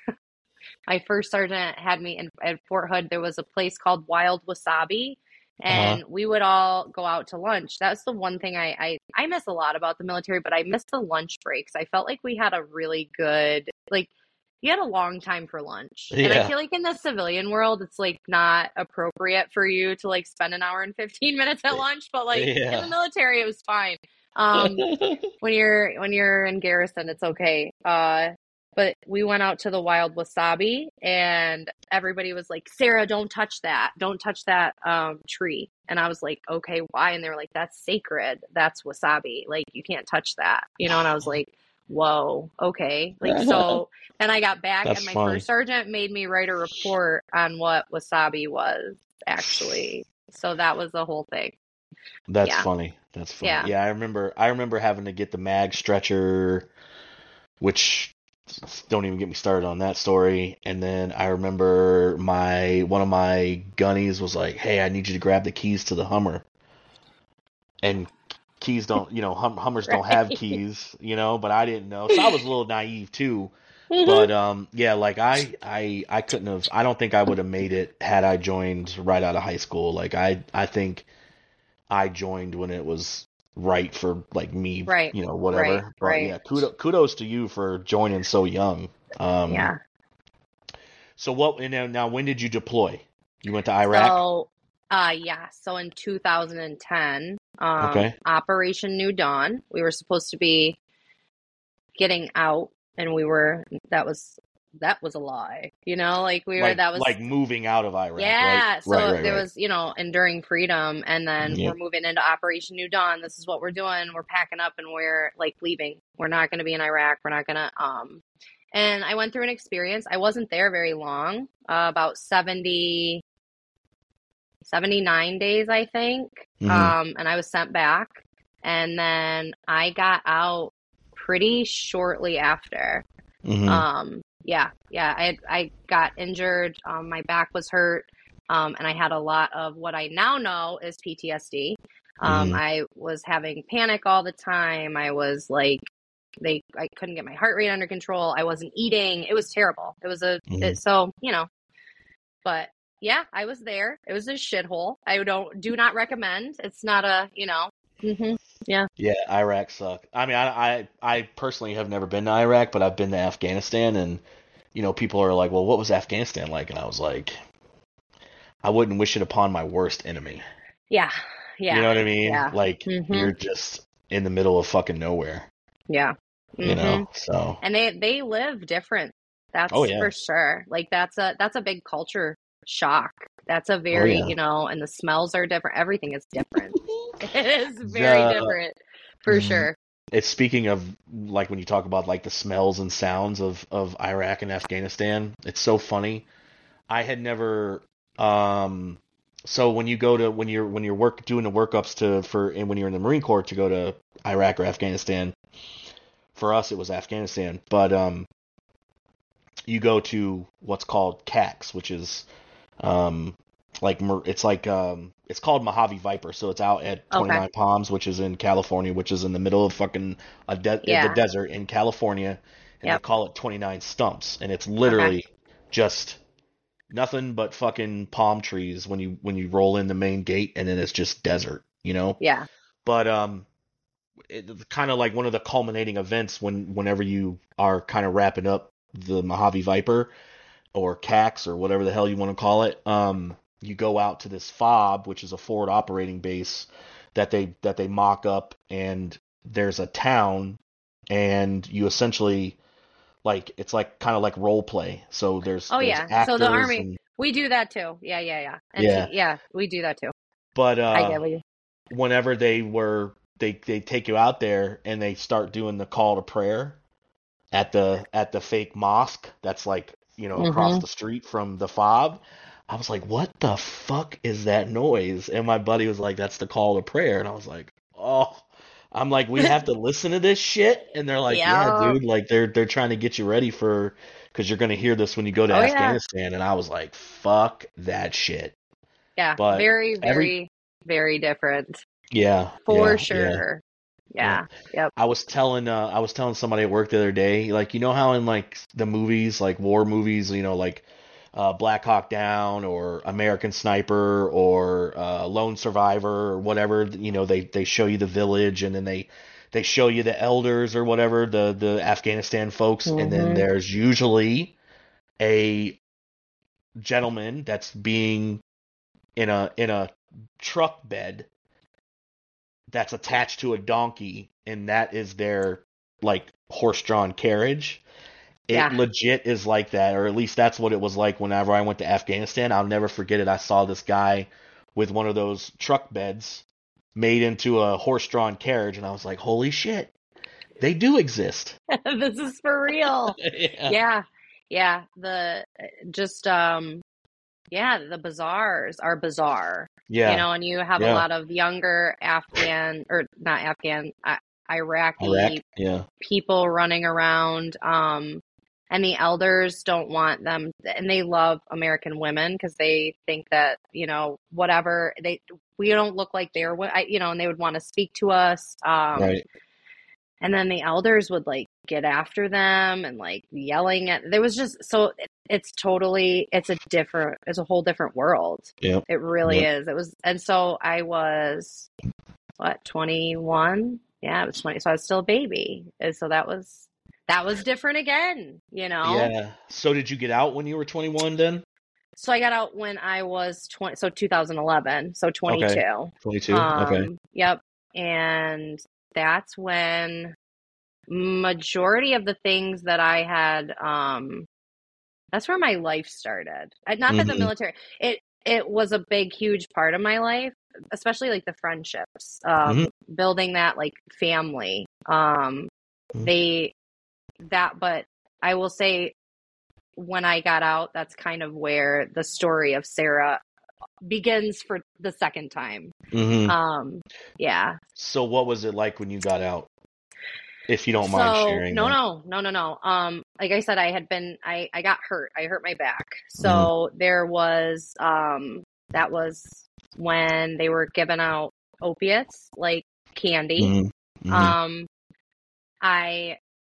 my first sergeant had me in at Fort Hood. There was a place called Wild Wasabi, Uh-huh. and we would all go out to lunch. That's the one thing I, I I miss a lot about the military, but I miss the lunch breaks. I felt like we had a really good like you had a long time for lunch. And I Yeah. feel like in the civilian world it's like not appropriate for you to like spend an hour and fifteen minutes at lunch, but like in the Yeah. military it was fine. Um when you're when you're in garrison it's okay. Uh but we went out to the Wild Wasabi and everybody was like, Sarah, don't touch that. Don't touch that um, tree. And I was like, okay, why? And they were like, that's sacred. That's wasabi. Like, you can't touch that. You know, and I was like, whoa, okay. Like, so then I got back That's and my funny. first sergeant made me write a report on what wasabi was actually. So that was the whole thing. That's Yeah. funny. That's funny. Yeah. Yeah, I remember I remember having to get the mag stretcher, which don't even get me started on that story. And then I remember my one of my gunnies was like, "Hey, I need you to grab the keys to the Hummer." And keys don't, you know, hum, Hummers don't have Right. keys, you know, but I didn't know. So I was a little naive too. Mhm. But um yeah, like I I I couldn't have I don't think I would have made it had I joined right out of high school. Like I I think I joined when it was right for like me, Right. you know, Right. whatever. But Right. yeah, kudos kudos to you for joining so young. Um Yeah. so what and now now when did you deploy? You went to Iraq? So, uh, yeah. So in two thousand ten, um, Okay. Operation New Dawn, we were supposed to be getting out, and we were. That was that was a lie. You know, like we were. Like That was like moving out of Iraq, right? yeah. Right, So right, there right. was, you know, enduring freedom, and then Yep. we're moving into Operation New Dawn. This is what we're doing. We're packing up, and we're like leaving. We're not going to be in Iraq. We're not going to. Um, and I went through an experience. I wasn't there very long. Uh, about seventy. seventy-nine days, I think. Mm-hmm. Um, and I was sent back. And then I got out pretty shortly after. Mm-hmm. Um, yeah, yeah. I I got injured. Um, my back was hurt. Um, and I had a lot of what I now know is P T S D. Um, Mm-hmm. I was having panic all the time. I was like they, I couldn't get my heart rate under control. I wasn't eating. It was terrible. It was a, Mhm. it, so, you know, but yeah, I was there. It was a shithole. I don't, do not recommend. It's not a, you know, hmm yeah. Yeah, Iraq sucked. I mean, I, I I personally have never been to Iraq, but I've been to Afghanistan, and you know, people are like, "Well, what was Afghanistan like?" And I was like, "I wouldn't wish it upon my worst enemy." Yeah. You know Yeah. what I mean? Yeah. Like hmm you're just in the middle of fucking nowhere, Yeah. you hmm know? So, And they, they live different. oh That's yeah. for sure. Like that's a, that's a big culture shock. That's a Oh very, yeah. you know, and the smells are different. Everything is different. It is very The different for sure. it's speaking of like when you talk about like the smells and sounds of of Iraq and Afghanistan, it's so funny. I had never um so when you go to when you're when you're work doing the workups to for and when you're in the Marine Corps to go to Iraq or Afghanistan, for us it was Afghanistan, but um you go to what's called C A Cs, which is um like it's like um it's called Mojave Viper, so it's out at Okay. twenty-nine Palms, which is in California, which is in the middle of fucking a de- the Yeah. desert in California, and they Yep. call it twenty-nine Stumps, and it's Okay. literally just nothing but fucking palm trees when you when you roll in the main gate, and then it's just desert, you know. Yeah. But um, it's kind of like one of the culminating events when whenever you are kind of wrapping up the Mojave Viper or C A Cs or whatever the hell you want to call it. Um, you go out to this FOB, which is a forward operating base that they that they mock up, and there's a town, and you essentially like it's like kind of like role play. So there's Oh there's yeah. So the actors army, and we do that too. Yeah, yeah, yeah. And yeah, t- yeah, we do that too. but I uh, get what you. whenever they were they they take you out there and they start doing the call to prayer at the at the fake mosque that's like you know across hmm the street from the FOB. I was like, what the fuck is that noise? And my buddy was like, that's the call to prayer. And I was like, oh, I'm like, we have to listen to this shit. And they're like, yeah, Yeah. dude, like they're they're trying to get you ready for because you're gonna hear this when you go to Oh yeah. Afghanistan. And I was like, fuck that shit. Yeah. But Very, every very, very different yeah, for yeah, yeah, sure. yeah. Yeah. Yep. I was telling uh I was telling somebody at work the other day, like you know how in like the movies, like war movies, you know, like uh, Black Hawk Down or American Sniper or uh, Lone Survivor or whatever, you know, they they show you the village and then they they show you the elders or whatever, the the Afghanistan folks, and then hmm there's usually a gentleman that's being in a in a truck bed that's attached to a donkey, and that is their like horse-drawn carriage. It Yeah. legit is like that, or at least that's what it was like whenever I went to Afghanistan. I'll never forget it. I saw this guy with one of those truck beds made into a horse-drawn carriage, and I was like, holy shit, they do exist. This is for real. Yeah. Yeah. Yeah. The just um yeah, the bazaars are bizarre. You Yeah. know, and you have a Yeah. lot of younger Afghan or not Afghan, I, Iraqi Iraq. Yeah. people running around. Um, and the elders don't want them, and they love American women because they think that, you know, whatever they, we don't look like they're, wo- I- you know, and they would want to speak to us. Um, Right. and then the elders would like get after them and like yelling at, there was just, so it, it's totally, it's a different, it's a whole different world. Yep. It really Yep. is. It was, and so I was, what, twenty-one? Yeah, I was twenty. So I was still a baby. And so that was, that was different again, you know? Yeah. So did you get out when you were twenty-one then? So I got out when I was twenty, so two thousand eleven, so twenty-two. Okay. twenty-two. Um, Okay. Yep. And that's when majority of the things that I had, um, that's where my life started. I- Not that the Mhm. military, it, it was a big, huge part of my life, especially like the friendships, um, Mhm. building that like family. Um, Mhm. they, that, but I will say when I got out, that's kind of where the story of Sarah begins for the second time. Mhm. Um, yeah. So what was it like when you got out? If you don't mind So sharing no, that. no, no, no, no. Um, like I said, I had been, I, I got hurt. I hurt my back. So there was, um, that was when they were giving out opiates like candy. Mhm. Mhm. Um, I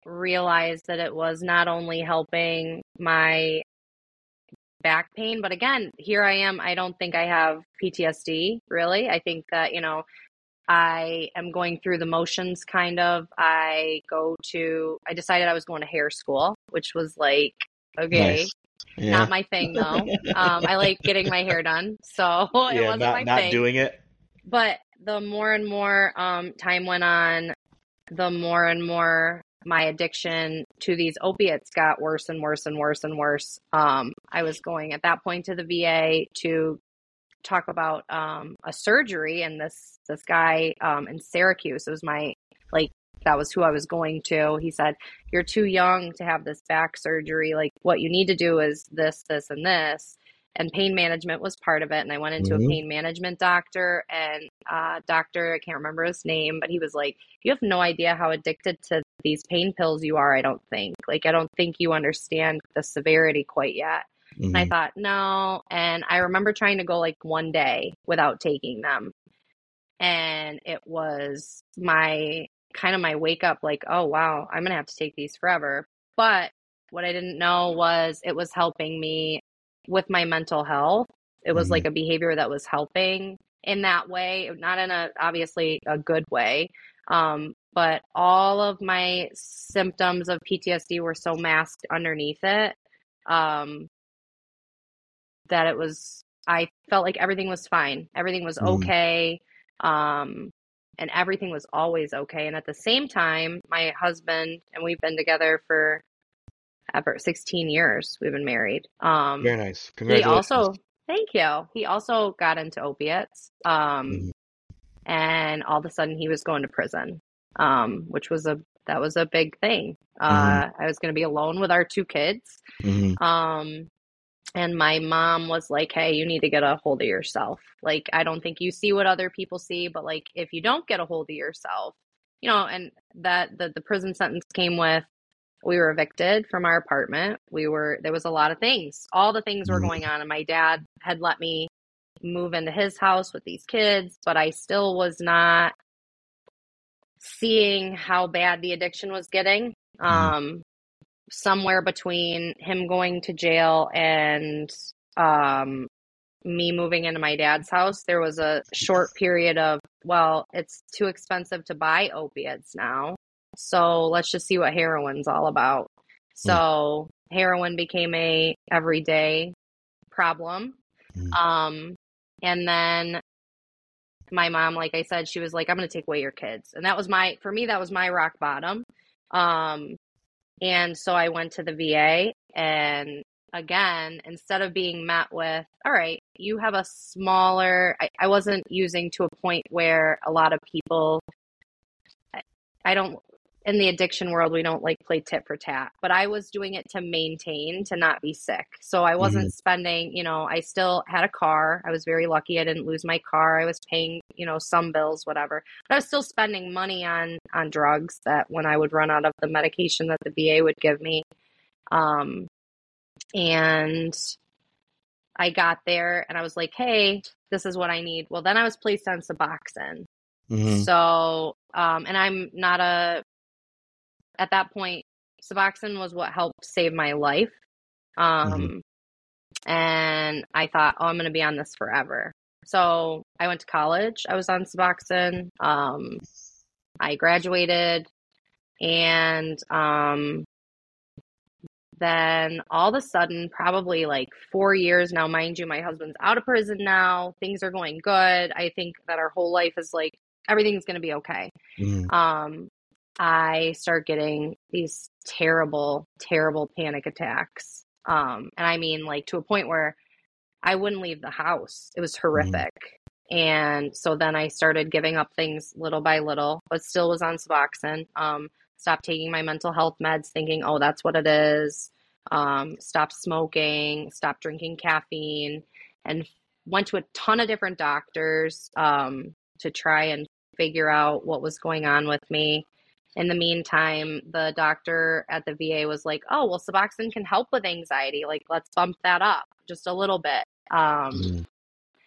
realized that it was not only helping my back pain, but again, here I am. I don't think I have P T S D, really. I think that, you know, I am going through the motions kind of. I go to, I decided I was going to hair school, which was like, okay, Nice. Yeah. not my thing though. Um, I like getting my hair done, so it Yeah, wasn't not my not thing. doing it. But the more and more um, time went on, the more and more my addiction to these opiates got worse and worse and worse and worse. Um, I was going at that point to the V A to talk about um, a surgery, and this this guy um, in Syracuse, it was my, like, that was who I was going to. He said, "You're too young to have this back surgery. Like, what you need to do is this, this, and this." And pain management was part of it. And I went into Mm-hmm. a pain management doctor, and uh, doctor, I can't remember his name, but he was like, "You have no idea how addicted to these pain pills you are, I don't think. Like, I don't think you understand the severity quite yet." And I Mm-hmm. thought, no. And I remember trying to go like one day without taking them. And it was my kind of my wake up, like, oh, wow, I'm going to have to take these forever. But what I didn't know was it was helping me with my mental health. It was Mm-hmm. like a behavior that was helping in that way, not in a, obviously a good way. Um, but all of my symptoms of P T S D were so masked underneath it. Um, that it was, I felt like everything was fine. Everything was Mm-hmm. okay. Um, and everything was always okay. And at the same time, my husband, and we've been together for ever sixteen years. We've been married. Um, Very nice. he Congratulations. also, thank you. He also got into opiates. Um, Mm-hmm. and all of a sudden he was going to prison. Um, which was a, that was a big thing. Uh, Mm-hmm. I was going to be alone with our two kids. Mm-hmm. Um, And my mom was like, "Hey, you need to get a hold of yourself. Like, I don't think you see what other people see, but like, if you don't get a hold of yourself, you know," and that the, the prison sentence came with, we were evicted from our apartment. We were, there was a lot of things. All the things were going on. And my dad had let me move into his house with these kids, but I still was not seeing how bad the addiction was getting. Um, somewhere between him going to jail and um, me moving into my dad's house, there was a short period of, well, it's too expensive to buy opiates now, so let's just see what heroin's all about. So heroin became a everyday problem. Um, and then my mom, like I said, she was like, "I'm going to take away your kids." And that was my, for me, that was my rock bottom. Um, And so I went to the V A, and again, instead of being met with, "All right, you have a smaller," I, I wasn't using to a point where a lot of people, I, I don't, in the addiction world, we don't like play tit for tat, but I was doing it to maintain, to not be sick. So I wasn't Mm-hmm. spending, you know, I still had a car. I was very lucky I didn't lose my car. I was paying, you know, some bills, whatever. But I was still spending money on on drugs that when I would run out of the medication that the V A would give me. Um, and I got there and I was like, "Hey, this is what I need." Well, then I was placed on Suboxone. Mm-hmm. So, um, and I'm not a, at that point, Suboxone was what helped save my life. Um, Mm-hmm. and I thought, oh, I'm going to be on this forever. So I went to college. I was on Suboxone. Um, I graduated, and um, then all of a sudden, probably like four years now, mind you, my husband's out of prison now. Things are going good. I think that our whole life is like, everything's going to be okay. Mm-hmm. Um, I start getting these terrible, terrible panic attacks. Um, and I mean, like, to a point where I wouldn't leave the house. It was horrific. And so then I started giving up things little by little, but still was on Suboxone. Um, stopped taking my mental health meds, thinking, oh, that's what it is. Um, stopped smoking, stopped drinking caffeine, and went to a ton of different doctors um, to try and figure out what was going on with me. In the meantime, the doctor at the V A was like, "Oh, well, Suboxone can help with anxiety. Like, let's bump that up just a little bit." Um, Mm-hmm.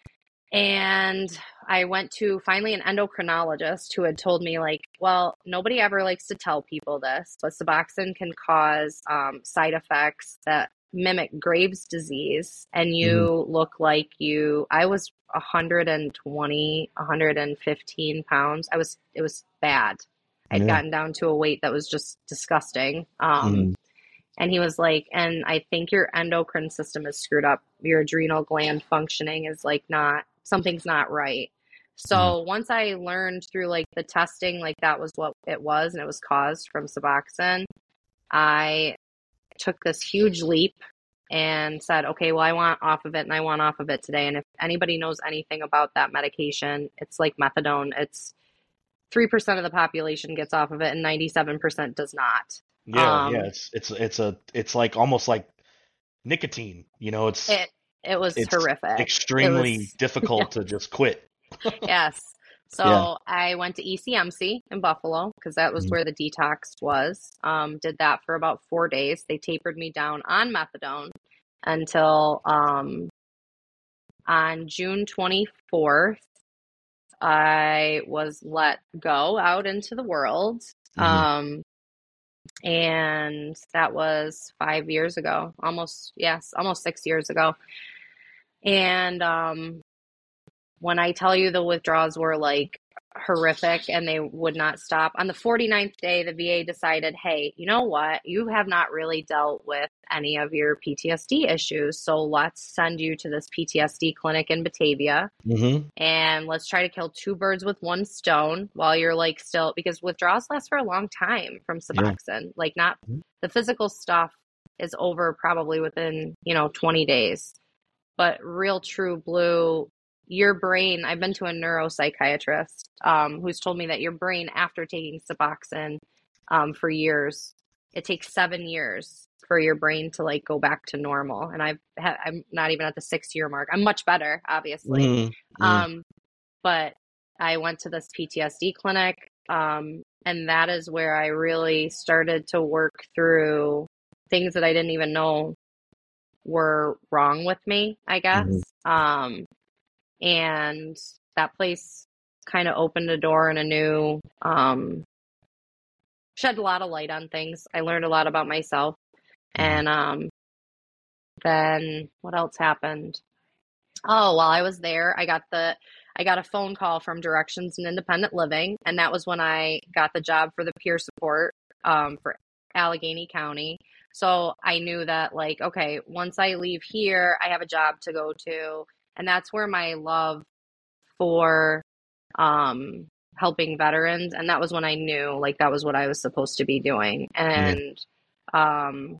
And I went to finally an endocrinologist who had told me, like, well, nobody ever likes to tell people this, but Suboxone can cause um, side effects that mimic Graves' disease. And you Mm-hmm. look like you, I was one hundred twenty, one hundred fifteen pounds. I was, it was bad. I'd Yeah. gotten down to a weight that was just disgusting. Um, Mm-hmm. and he was like, and I think your endocrine system is screwed up. Your adrenal gland functioning is like not, something's not right. So once I learned through like the testing, like that was what it was, and it was caused from Suboxone, I took this huge leap and said, okay, well, I want off of it and I want off of it today. And if anybody knows anything about that medication, it's like methadone. It's three percent of the population gets off of it and ninety-seven percent does not. Yeah, yeah, Um, it's it's it's a it's like almost like nicotine, you know, it's it, it was it's horrific. It extremely was, difficult to just quit. yes. Yeah. So I went to E C M C in Buffalo because that was where the detox was. Um, did that for about four days. They tapered me down on methadone until um, on June twenty-fourth, I was let go out into the world. Mm-hmm. Um, and that was five years ago, almost, yes, almost six years ago. And um, when I tell you the withdrawals were like horrific and they would not stop, on the forty-ninth day, the V A decided, hey, you know what? You have not really dealt with any of your P T S D issues. So let's send you to this P T S D clinic in Batavia. Mm-hmm. And let's try to kill two birds with one stone while you're like still, because withdrawals last for a long time from Yeah. Suboxone. Like, not the physical stuff is over probably within, you know, twenty days. But real true blue, your brain, I've been to a neuropsychiatrist um, who's told me that your brain, after taking Suboxone um, for years, it takes seven years for your brain to like go back to normal. And I've ha- I'm not even at the six year mark. I'm much better, obviously. Mm-hmm. Um, but I went to this P T S D clinic, um, and that is where I really started to work through things that I didn't even know were wrong with me, I guess. Mm-hmm. Um, and that place kind of opened a door and a new, um, shed a lot of light on things. I learned a lot about myself. And um, then what else happened? Oh, while I was there, I got the I got a phone call from Directions in Independent Living, and that was when I got the job for the peer support um, for Allegheny County. So I knew that, like, okay, once I leave here, I have a job to go to, and that's where my love for um, helping veterans, and that was when I knew, like, that was what I was supposed to be doing. Yeah. And um,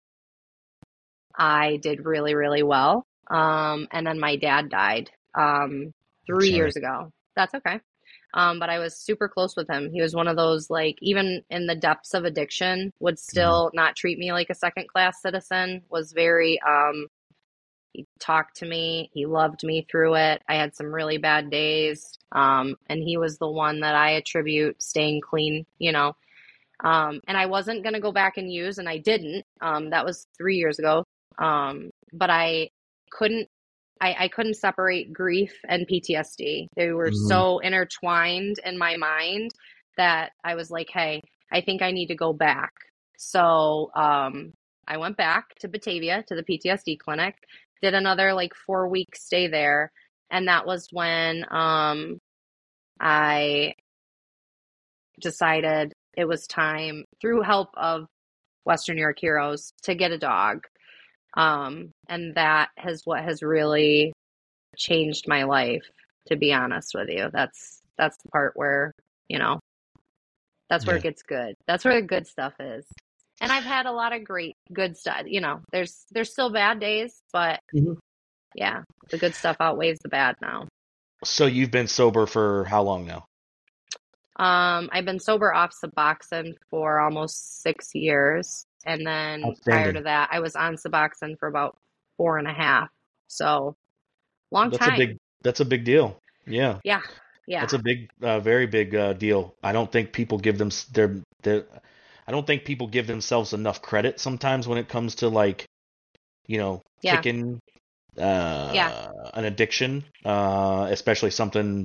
I did really, really well. Um, and then my dad died um, three Sorry. years ago. That's okay. Um, but I was super close with him. He was one of those, like, even in the depths of addiction, would still not treat me like a second class citizen, was very, um, he talked to me. He loved me through it. I had some really bad days. Um, and he was the one that I attribute staying clean, you know. Um, and I wasn't going to go back and use, and I didn't. Um, that was three years ago. Um, but I couldn't, I, I couldn't separate grief and P T S D. They were Mm-hmm. so intertwined in my mind that I was like, hey, I think I need to go back. So um, I went back to Batavia, to the P T S D clinic, did another like four week stay there. And that was when um, I decided it was time, through help of Western New York Heroes, to get a dog. Um, and that has what has really changed my life, to be honest with you. That's that's the part where, you know, that's where Yeah. it gets good. That's where the good stuff is. And I've had a lot of great good stuff. You know, there's there's still bad days, but Mm-hmm. yeah, the good stuff outweighs the bad now. So you've been sober for how long now? Um, I've been sober off Suboxone for almost six years. And then prior to that, I was on Suboxone for about four and a half. So long That's time. a big that's a big deal. Yeah. Yeah. Yeah. That's a big uh, very big uh, deal. I don't think people give them their their I don't think people give themselves enough credit sometimes when it comes to, like, you know, Yeah. kicking Yeah. uh, an addiction, uh, especially something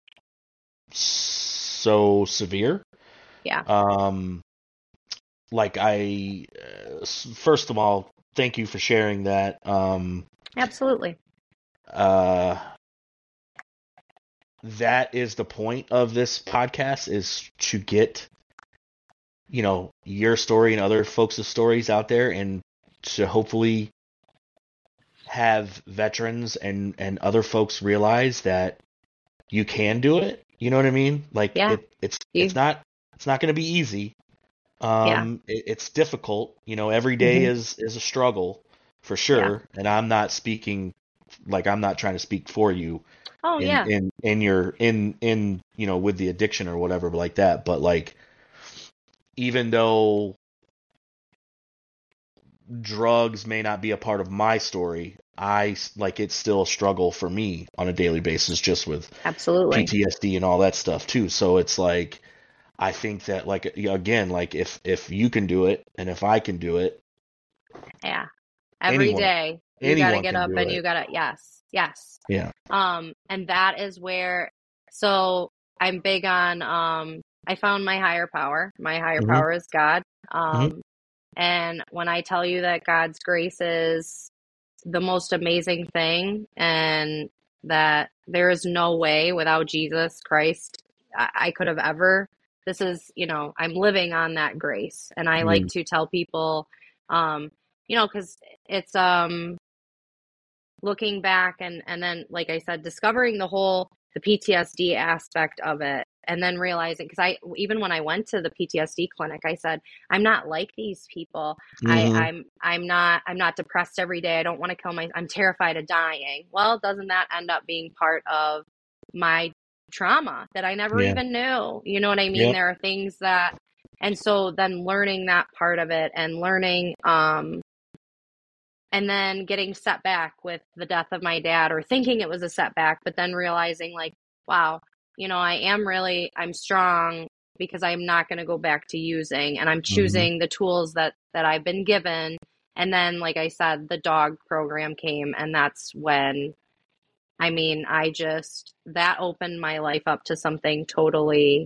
so severe. Yeah. Um, like I, uh, first of all, thank you for sharing that. Um, Absolutely. uh, that is the point of this podcast, is to get, you know, your story and other folks' stories out there, and to hopefully have veterans and, and other folks realize that you can do it. You know what I mean? Like Yeah. it, it's, it's You, not, it's not going to be easy. yeah. Um, it, it's difficult. You know, every day Hmm. is, is a struggle for Yeah. sure. And I'm not speaking, like, I'm not trying to speak for you Oh, in, yeah. in, in your, in, in, you know, with the addiction or whatever like that. But like, even though drugs may not be a part of my story, I like it's still a struggle for me on a daily basis, just with Absolutely. P T S D and all that stuff too. So it's like I think that like again, like if if you can do it and if I can do it, Yeah. Every anyone day you got to anyone get can up do and it. you got to, yes, yes. Yeah. Um, and that is where, so I'm big on, um, I found my higher power. My higher Hmm. power is God. Hmm. Um, and when I tell you that God's grace is the most amazing thing, and that there is no way without Jesus Christ I, I could have ever, this is, you know, I'm living on that grace. And I Yeah. like to tell people, um, you know, because it's, um, looking back and and then like I said, discovering the whole the P T S D aspect of it, and then realizing, because I, even when I went to the P T S D clinic, I said, I'm not like these people. I Hmm. I'm I'm not I'm not depressed every day. I don't want to kill my I'm terrified of dying. Well, doesn't that end up being part of my trauma that I never Yeah. even knew? You know what I mean? Yep. There are things that, and so then learning that part of it, and learning um and then getting set back with the death of my dad, or thinking it was a setback, but then realizing like, wow, you know, I am really, I'm strong because I'm not going to go back to using, and I'm Hmm. choosing the tools that, that I've been given. And then, like I said, the dog program came, and that's when, I mean, I just, that opened my life up to something totally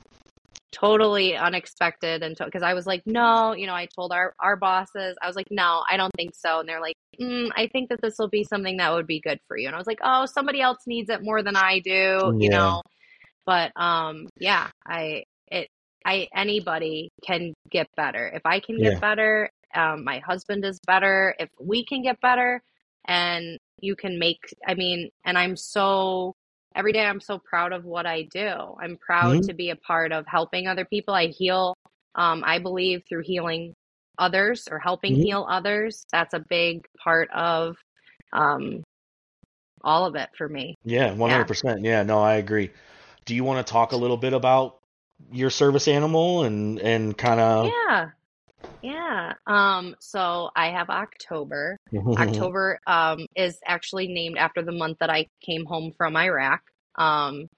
totally unexpected. And because I was like, no, you know, I told our our bosses, I was like, no, I don't think so. And they're like, mm, I think that this will be something that would be good for you. And I was like, oh, somebody else needs it more than I do, you Yeah. know. But um yeah, I it I anybody can get better. If I can get Yeah. better, um my husband is better. If we can get better, and you can make, I mean, and I'm so, every day I'm so proud of what I do. I'm proud Hmm. to be a part of helping other people. I heal, um I believe through healing others, or helping Hmm. heal others. That's a big part of um all of it for me. Yeah. Yeah. one hundred percent. Yeah. No, I agree. Do you want to talk a little bit about your service animal and and kind of? Yeah. Yeah. Um, so I have October. October um is actually named after the month that I came home from Iraq. Um,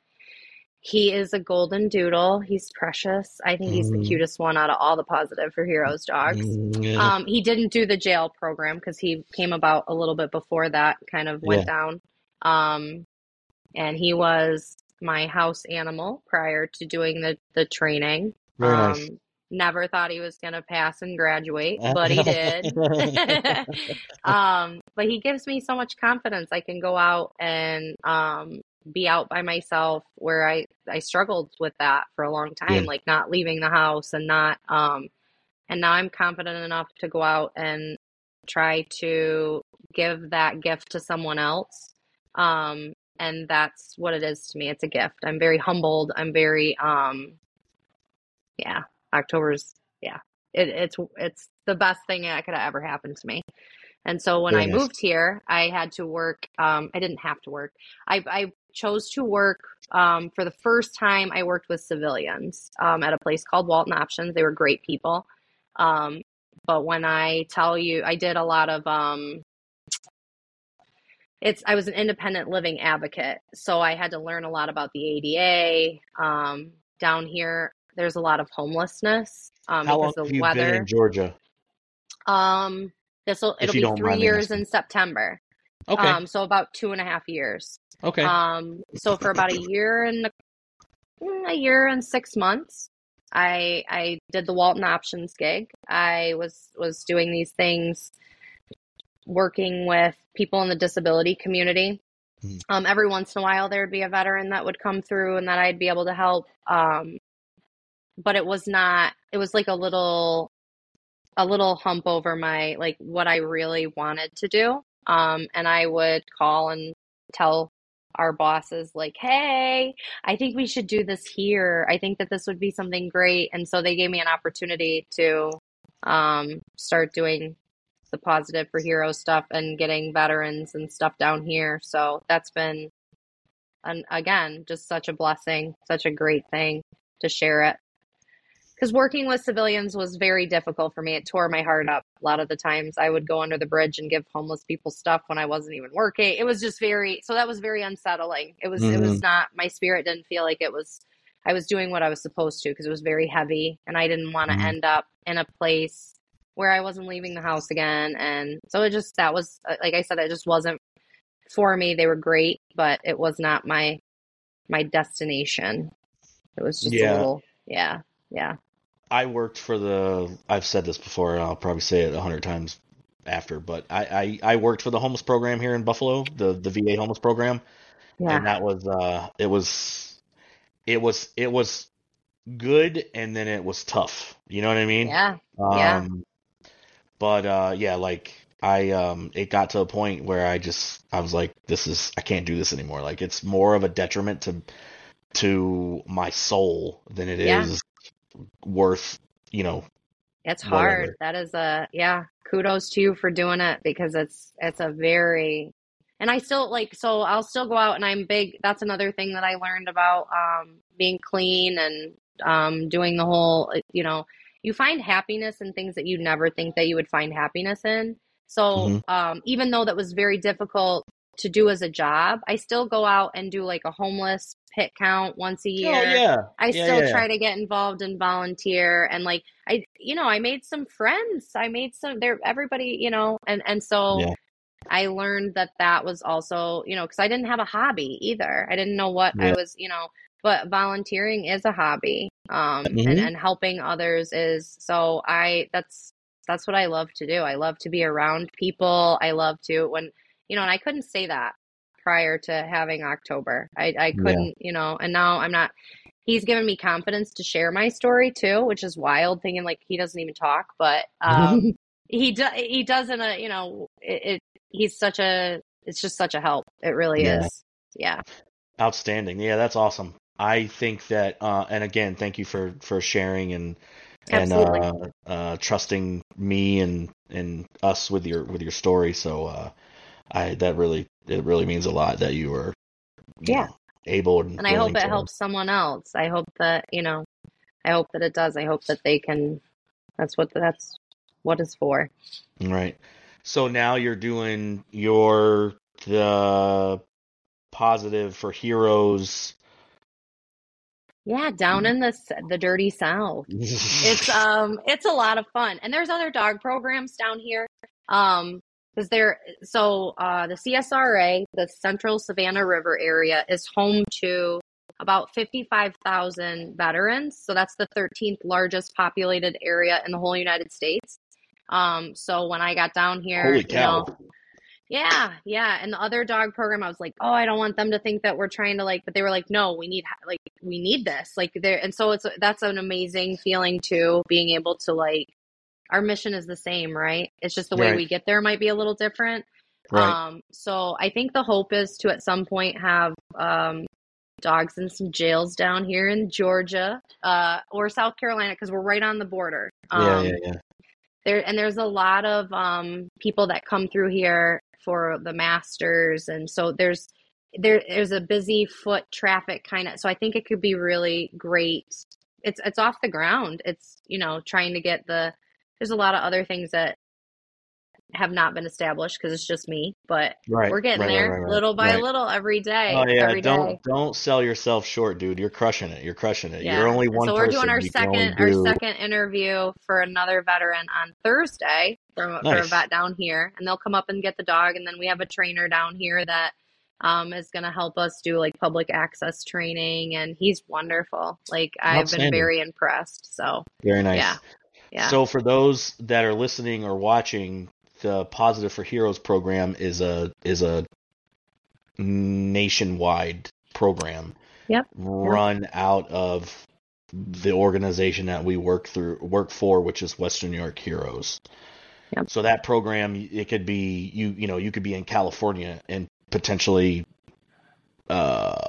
he is a golden doodle. He's precious. I think he's the Mhm. cutest one out of all the Positive for Heroes dogs. Mhm. Yeah. Um, he didn't do the jail program because he came about a little bit before that kind of went Yeah. down. Um, and he was my house animal prior to doing the the training. Very nice. Um, never thought he was going to pass and graduate, but he did. Um, but he gives me so much confidence. I can go out and um, be out by myself, where I I struggled with that for a long Yeah. time, like not leaving the house, and not um, and now I'm confident enough to go out and try to give that gift to someone else. Um, and that's what it is to me. It's a gift. I'm very humbled. I'm very, um, yeah, October's, yeah, it, it's, it's the best thing that could have ever happened to me. And so when Very I nice. moved here, I had to work. Um, I didn't have to work. I, I chose to work. Um, for the first time, I worked with civilians um, at a place called Walton Options. They were great people. Um, but when I tell you, I did a lot of, um, it's, I was an independent living advocate. So I had to learn a lot about the A D A. Um, down here, there's a lot of homelessness um, How long because of have the you been in weather. Georgia, Um, this will, if it'll you be don't three mind me years asking? in September. Okay. Um, so about two and a half years. Okay. Um, so for about a year and a, mm, a year and six months, I I did the Walton Options gig. I was was doing these things, working with people in the disability community. Mhm. Um, every once in a while, there'd be a veteran that would come through and that I'd be able to help. Um, but it was not. It was like a little a little hump over my like what I really wanted to do. Um, and I would call and tell our bosses like, "Hey, I think we should do this here. I think that this would be something great." And so they gave me an opportunity to um, start doing the Positive for Heroes stuff and getting veterans and stuff down here. So that's been, an, again, just such a blessing, such a great thing to share it. Because working with civilians was very difficult for me. It tore my heart up. A lot of the times I would go under the bridge and give homeless people stuff when I wasn't even working. It was just very, so that was very unsettling. It was, it was Mhm. not, my spirit didn't feel like it was, I was doing what I was supposed to because it was very heavy and I didn't want to Mhm. end up in a place where I wasn't leaving the house again. And so it just, that was, like I said, it just wasn't for me. They were great, but it was not my, my destination. It was just a Yeah. little, yeah, yeah. I worked for the, I've said this before, and I'll probably say it a hundred times after, but I, I, I worked for the homeless program here in Buffalo, the, the V A homeless program. Yeah. And that was, uh, it was, it was, it was good. And then it was tough. You know what I mean? Yeah. Yeah. Um, but, uh, yeah, like I, um, it got to a point where I just, I was like, this is, I can't do this anymore. Like it's more of a detriment to, to my soul than it Yeah. is worth, you know, It's hard. whatever. That is a, yeah, kudos to you for doing it because it's, it's a very, and I still like, so I'll still go out and I'm big. That's another thing that I learned about, um, being clean and, um, doing the whole, you know, you find happiness in things that you never think that you would find happiness in. So, Hmm. um, even though that was very difficult to do as a job, I still go out and do like a homeless pit count once a Oh year. yeah, I yeah, still yeah, try to get involved and volunteer and like I you know, I made some friends. I made some there everybody, you know, and and so yeah, I learned that that was also, you know, because I didn't have a hobby either. I didn't know what I yeah. was, you know, but volunteering is a hobby. Um and Hmm. and helping others is so I that's that's what I love to do. I love to be around people. I love to when you know, and I couldn't say that prior to having October. I I Yeah. couldn't, you know, and now I'm not he's given me confidence to share my story too, which is wild thinking like he doesn't even talk, but um he does he does in a, you know, it, it he's such a it's just such a help. It really Yeah. is. Yeah. Outstanding. Yeah, that's awesome. I think that, uh, and again, thank you for for sharing and and Absolutely. uh, uh, trusting me and and us with your with your story. So uh, I that really it really means a lot that you were you Yeah. know able and And I hope willing it to. helps someone else. I hope that, you know, I hope that it does. I hope that they can that's what that's what it's for. Right. So now you're doing your the positive for heroes. Yeah, down in the the dirty South. It's um it's a lot of fun. And there's other dog programs down here. Um because they're so uh the C S R A, the Central Savannah River area, is home to about fifty-five thousand veterans. So that's the thirteenth largest populated area in the whole United States. Um so when I got down here, Holy you know, cow. yeah, yeah. And the other dog program, I was like, oh, I don't want them to think that we're trying to like, but they were like, no, we need like we need this. Like there and so it's that's an amazing feeling too, being able to like our mission is the same, right? It's just the way Right. we get there might be a little different. Right. Um, so I think the hope is to at some point have um dogs in some jails down here in Georgia, uh, or South Carolina, because we're right on the border. Yeah, yeah, Um yeah. there and there's a lot of um, people that come through here for the masters, and so there's there there's a busy foot traffic kind of. So I think it could be really great. It's it's off the ground. It's you know trying to get the. There's a lot of other things that have not been established because it's just me, but Right, we're getting right, right, there right, right, little by right. little every Oh day, yeah, every day. don't don't sell yourself short, dude. You're crushing it. You're crushing it. You're Yeah. only And one so we're doing person. our You can only second our do second interview for another veteran on Thursday from for a nice. vet down here, and they'll come up and get the dog, and then we have a trainer down here that um, is going to help us do like public access training, and he's wonderful. Like I've been Outstanding. very impressed. So Very yeah, nice. yeah. So for those that are listening or watching, the Positive for Heroes program is a is a nationwide program Yep. run out of the organization that we work through work for, which is Western New York Heroes. Yep. So that program, it could be you you know you could be in California and potentially, uh,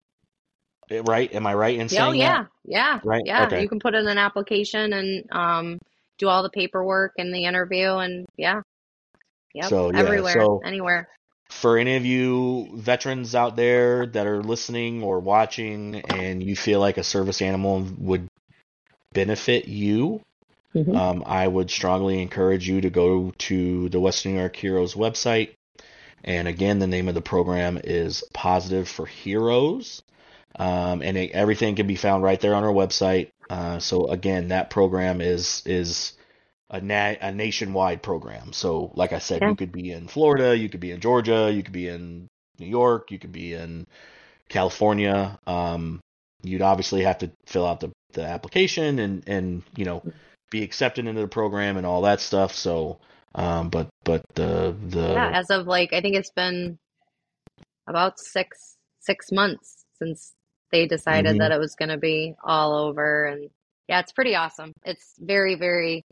right? Am I right in Oh saying yeah, that? yeah, Right? yeah. Okay. You can put in an application and um, do all the paperwork and the interview, and yeah, yep, So yeah. everywhere, So anywhere. for any of you veterans out there that are listening or watching, and you feel like a service animal would benefit you, Mm-hmm. um, I would strongly encourage you to go to the Western New York Heroes website. And again, the name of the program is Positive for Heroes. Um, and it, everything can be found right there on our website. Uh, so again, that program is is a, na- a nationwide program. So like I said, Yeah. you could be in Florida, you could be in Georgia, you could be in New York, you could be in California. Um, you'd obviously have to fill out the, the application and, and, you know, be accepted into the program and all that stuff. So, um, but, but the, Yeah, the, as of like, I think it's been about six six months since they decided mhm, that it was going to be all over, and yeah, it's pretty awesome. It's very, very,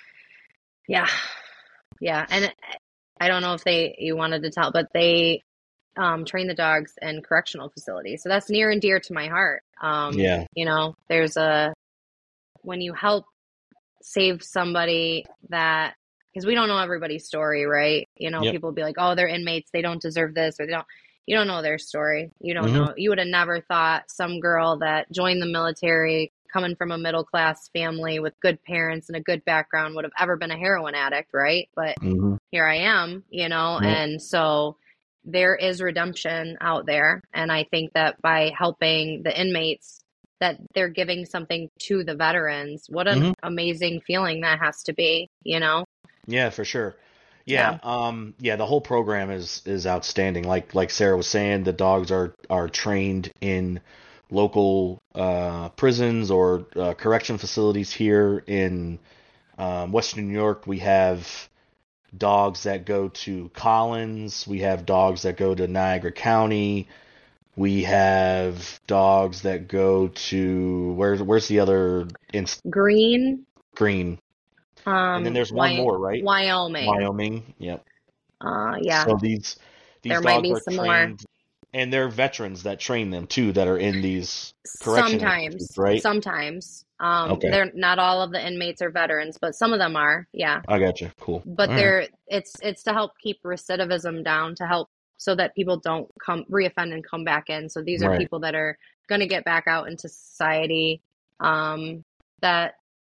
yeah, yeah. And it, I don't know if they you wanted to tell, but they um, train the dogs in correctional facilities, so that's near and dear to my heart. Um, yeah, you know, there's a when you help save somebody that because we don't know everybody's story, right? You know, yep, people be like, "Oh, they're inmates; they don't deserve this," or they don't. You don't know their story. You don't hmm know. You would have never thought some girl that joined the military, coming from a middle class family with good parents and a good background, would have ever been a heroin addict, right? But hmm here I am, you know, yep, and so there is redemption out there, and I think that by helping the inmates that they're giving something to the veterans. What an hmm amazing feeling that has to be, you know? yeah, for sure. Yeah. Yeah, um, yeah, the whole program is is outstanding. Like like Sarah was saying, the dogs are are trained in local uh, prisons or uh, correction facilities here in um, Western New York. We have dogs that go to Collins. We have dogs that go to Niagara County. We have dogs that go to where's where's the other in Green, Green, and then um, there's one Wy- more, right? Wyoming. Wyoming. Yep. Uh, yeah, So these these there might dogs be are some more. trained, and they're veterans that train them too, that are in these correctional institutes, Sometimes, right? sometimes. Um, Okay, they're not all of the inmates are veterans, but some of them are. Yeah. I got you. Cool. But All right. they're it's it's to help keep recidivism down, to help so that people don't come reoffend and come back in. So these are Right. people that are going to get back out into society. Um, that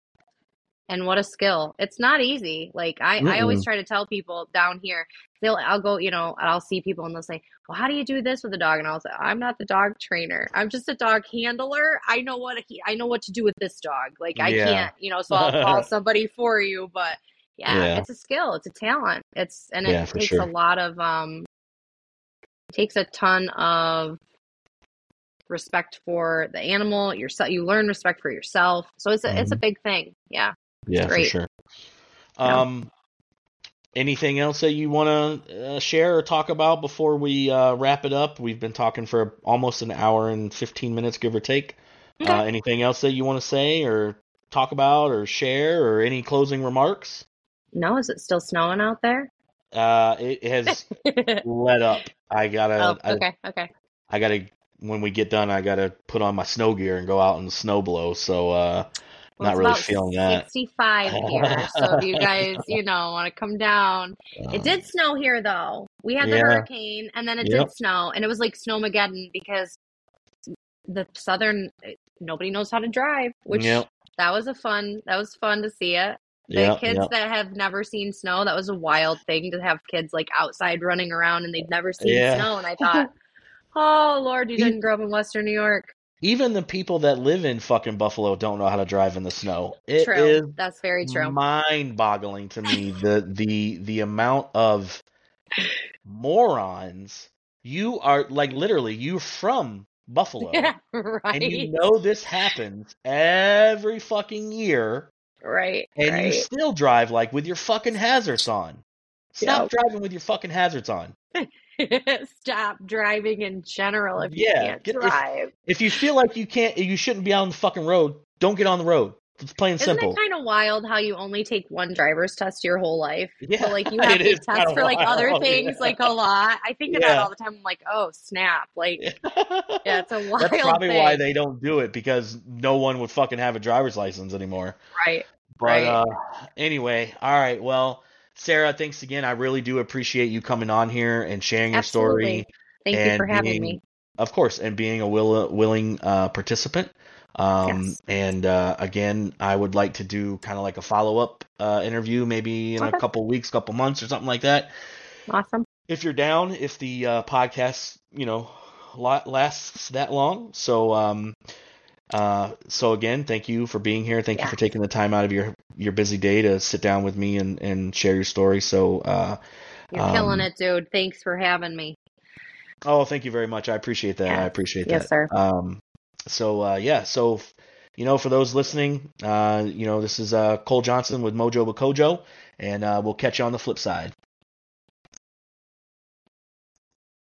and what a skill. It's not easy. Like I, I always Mm-mm. try to tell people down here, they'll I'll go, you know, I'll see people and they'll say, well, how do you do this with a dog? And I'll say, I'm not the dog trainer. I'm just a dog handler. I know what he, I know what to do with this dog. Like I Yeah. can't, you know, so I'll call somebody for you. But yeah, Yeah. it's a skill. It's a talent. It's and it Yeah, for takes a sure. lot of um it takes a ton of respect for the animal, yourself. You learn respect for yourself. So it's a it's a Mhm. big thing. Yeah. It's Yeah, for great. sure. Yeah. Um, anything else that you want to uh, share or talk about before we uh, wrap it up? We've been talking for almost an hour and fifteen minutes, give or take. Okay. Uh, anything else that you want to say or talk about or share or any closing remarks? No, is it still snowing out there? Uh, it has let up. I Oh, gotta, I, okay, okay. I gotta, when we get done, I gotta put on my snow gear and go out in the snow blow. So, uh, Well, not it's really about feeling that. sixty-five here. So if you guys, you know, want to come down. It Um, did snow here though. We had the yeah. hurricane and then it Yep. did snow and it was like Snowmageddon because the southern nobody knows how to drive, which Yep. that was a fun that was fun to see it. The Yeah, kids yeah, that have never seen snow, that was a wild thing to have kids like outside running around and they'd never seen yeah. snow. And I thought, oh Lord, you E- didn't grow up in Western New York. Even the people that live in fucking Buffalo don't know how to drive in the snow. It True. is That's very true. mind-boggling to me the the the amount of morons you are. Like literally, you're from Buffalo, Yeah, and you right. know this happens every fucking year, Right, and you right. still drive like with your fucking hazards on. Stop Yep. driving with your fucking hazards on. Stop driving in general if you Yeah, can't get if drive. if you feel like you can't, you shouldn't be on the fucking road. Don't get on the road. It's plain and Isn't it simple. kind of wild how you only take one driver's test your whole life? Yeah, But like you have it to is kind test of for like other wild. things Yeah, like a lot. I think of that yeah. all the time. I'm like, oh snap. Like, yeah, it's a That's wild probably why thing. they don't do it because no one would fucking have a driver's license anymore. Right, But right. uh, anyway, all right. Well, Sarah, thanks again. I really do appreciate you coming on here and sharing your story Absolutely. Thank you for and having being, me. of course, and being a will, willing uh, participant. Um, Yes. and uh, again, I would like to do kind of like a follow up uh, interview, maybe in a Okay. couple weeks, couple months, or something like that. Awesome. If you're down, if the uh, podcast, you know, la- lasts that long. So, um, uh, so again, thank you for being here. Thank you Yeah. for taking the time out of your your busy day to sit down with me and and share your story. So, uh, You're killing um, it, dude. Thanks for having me. oh, thank you very much. I appreciate that. I Yes. appreciate Yes, that. sir. Um, so uh, yeah, so you know, for those listening, uh, you know, this is uh, Cole Johnson with Mojo Bakojo, and uh, we'll catch you on the flip side.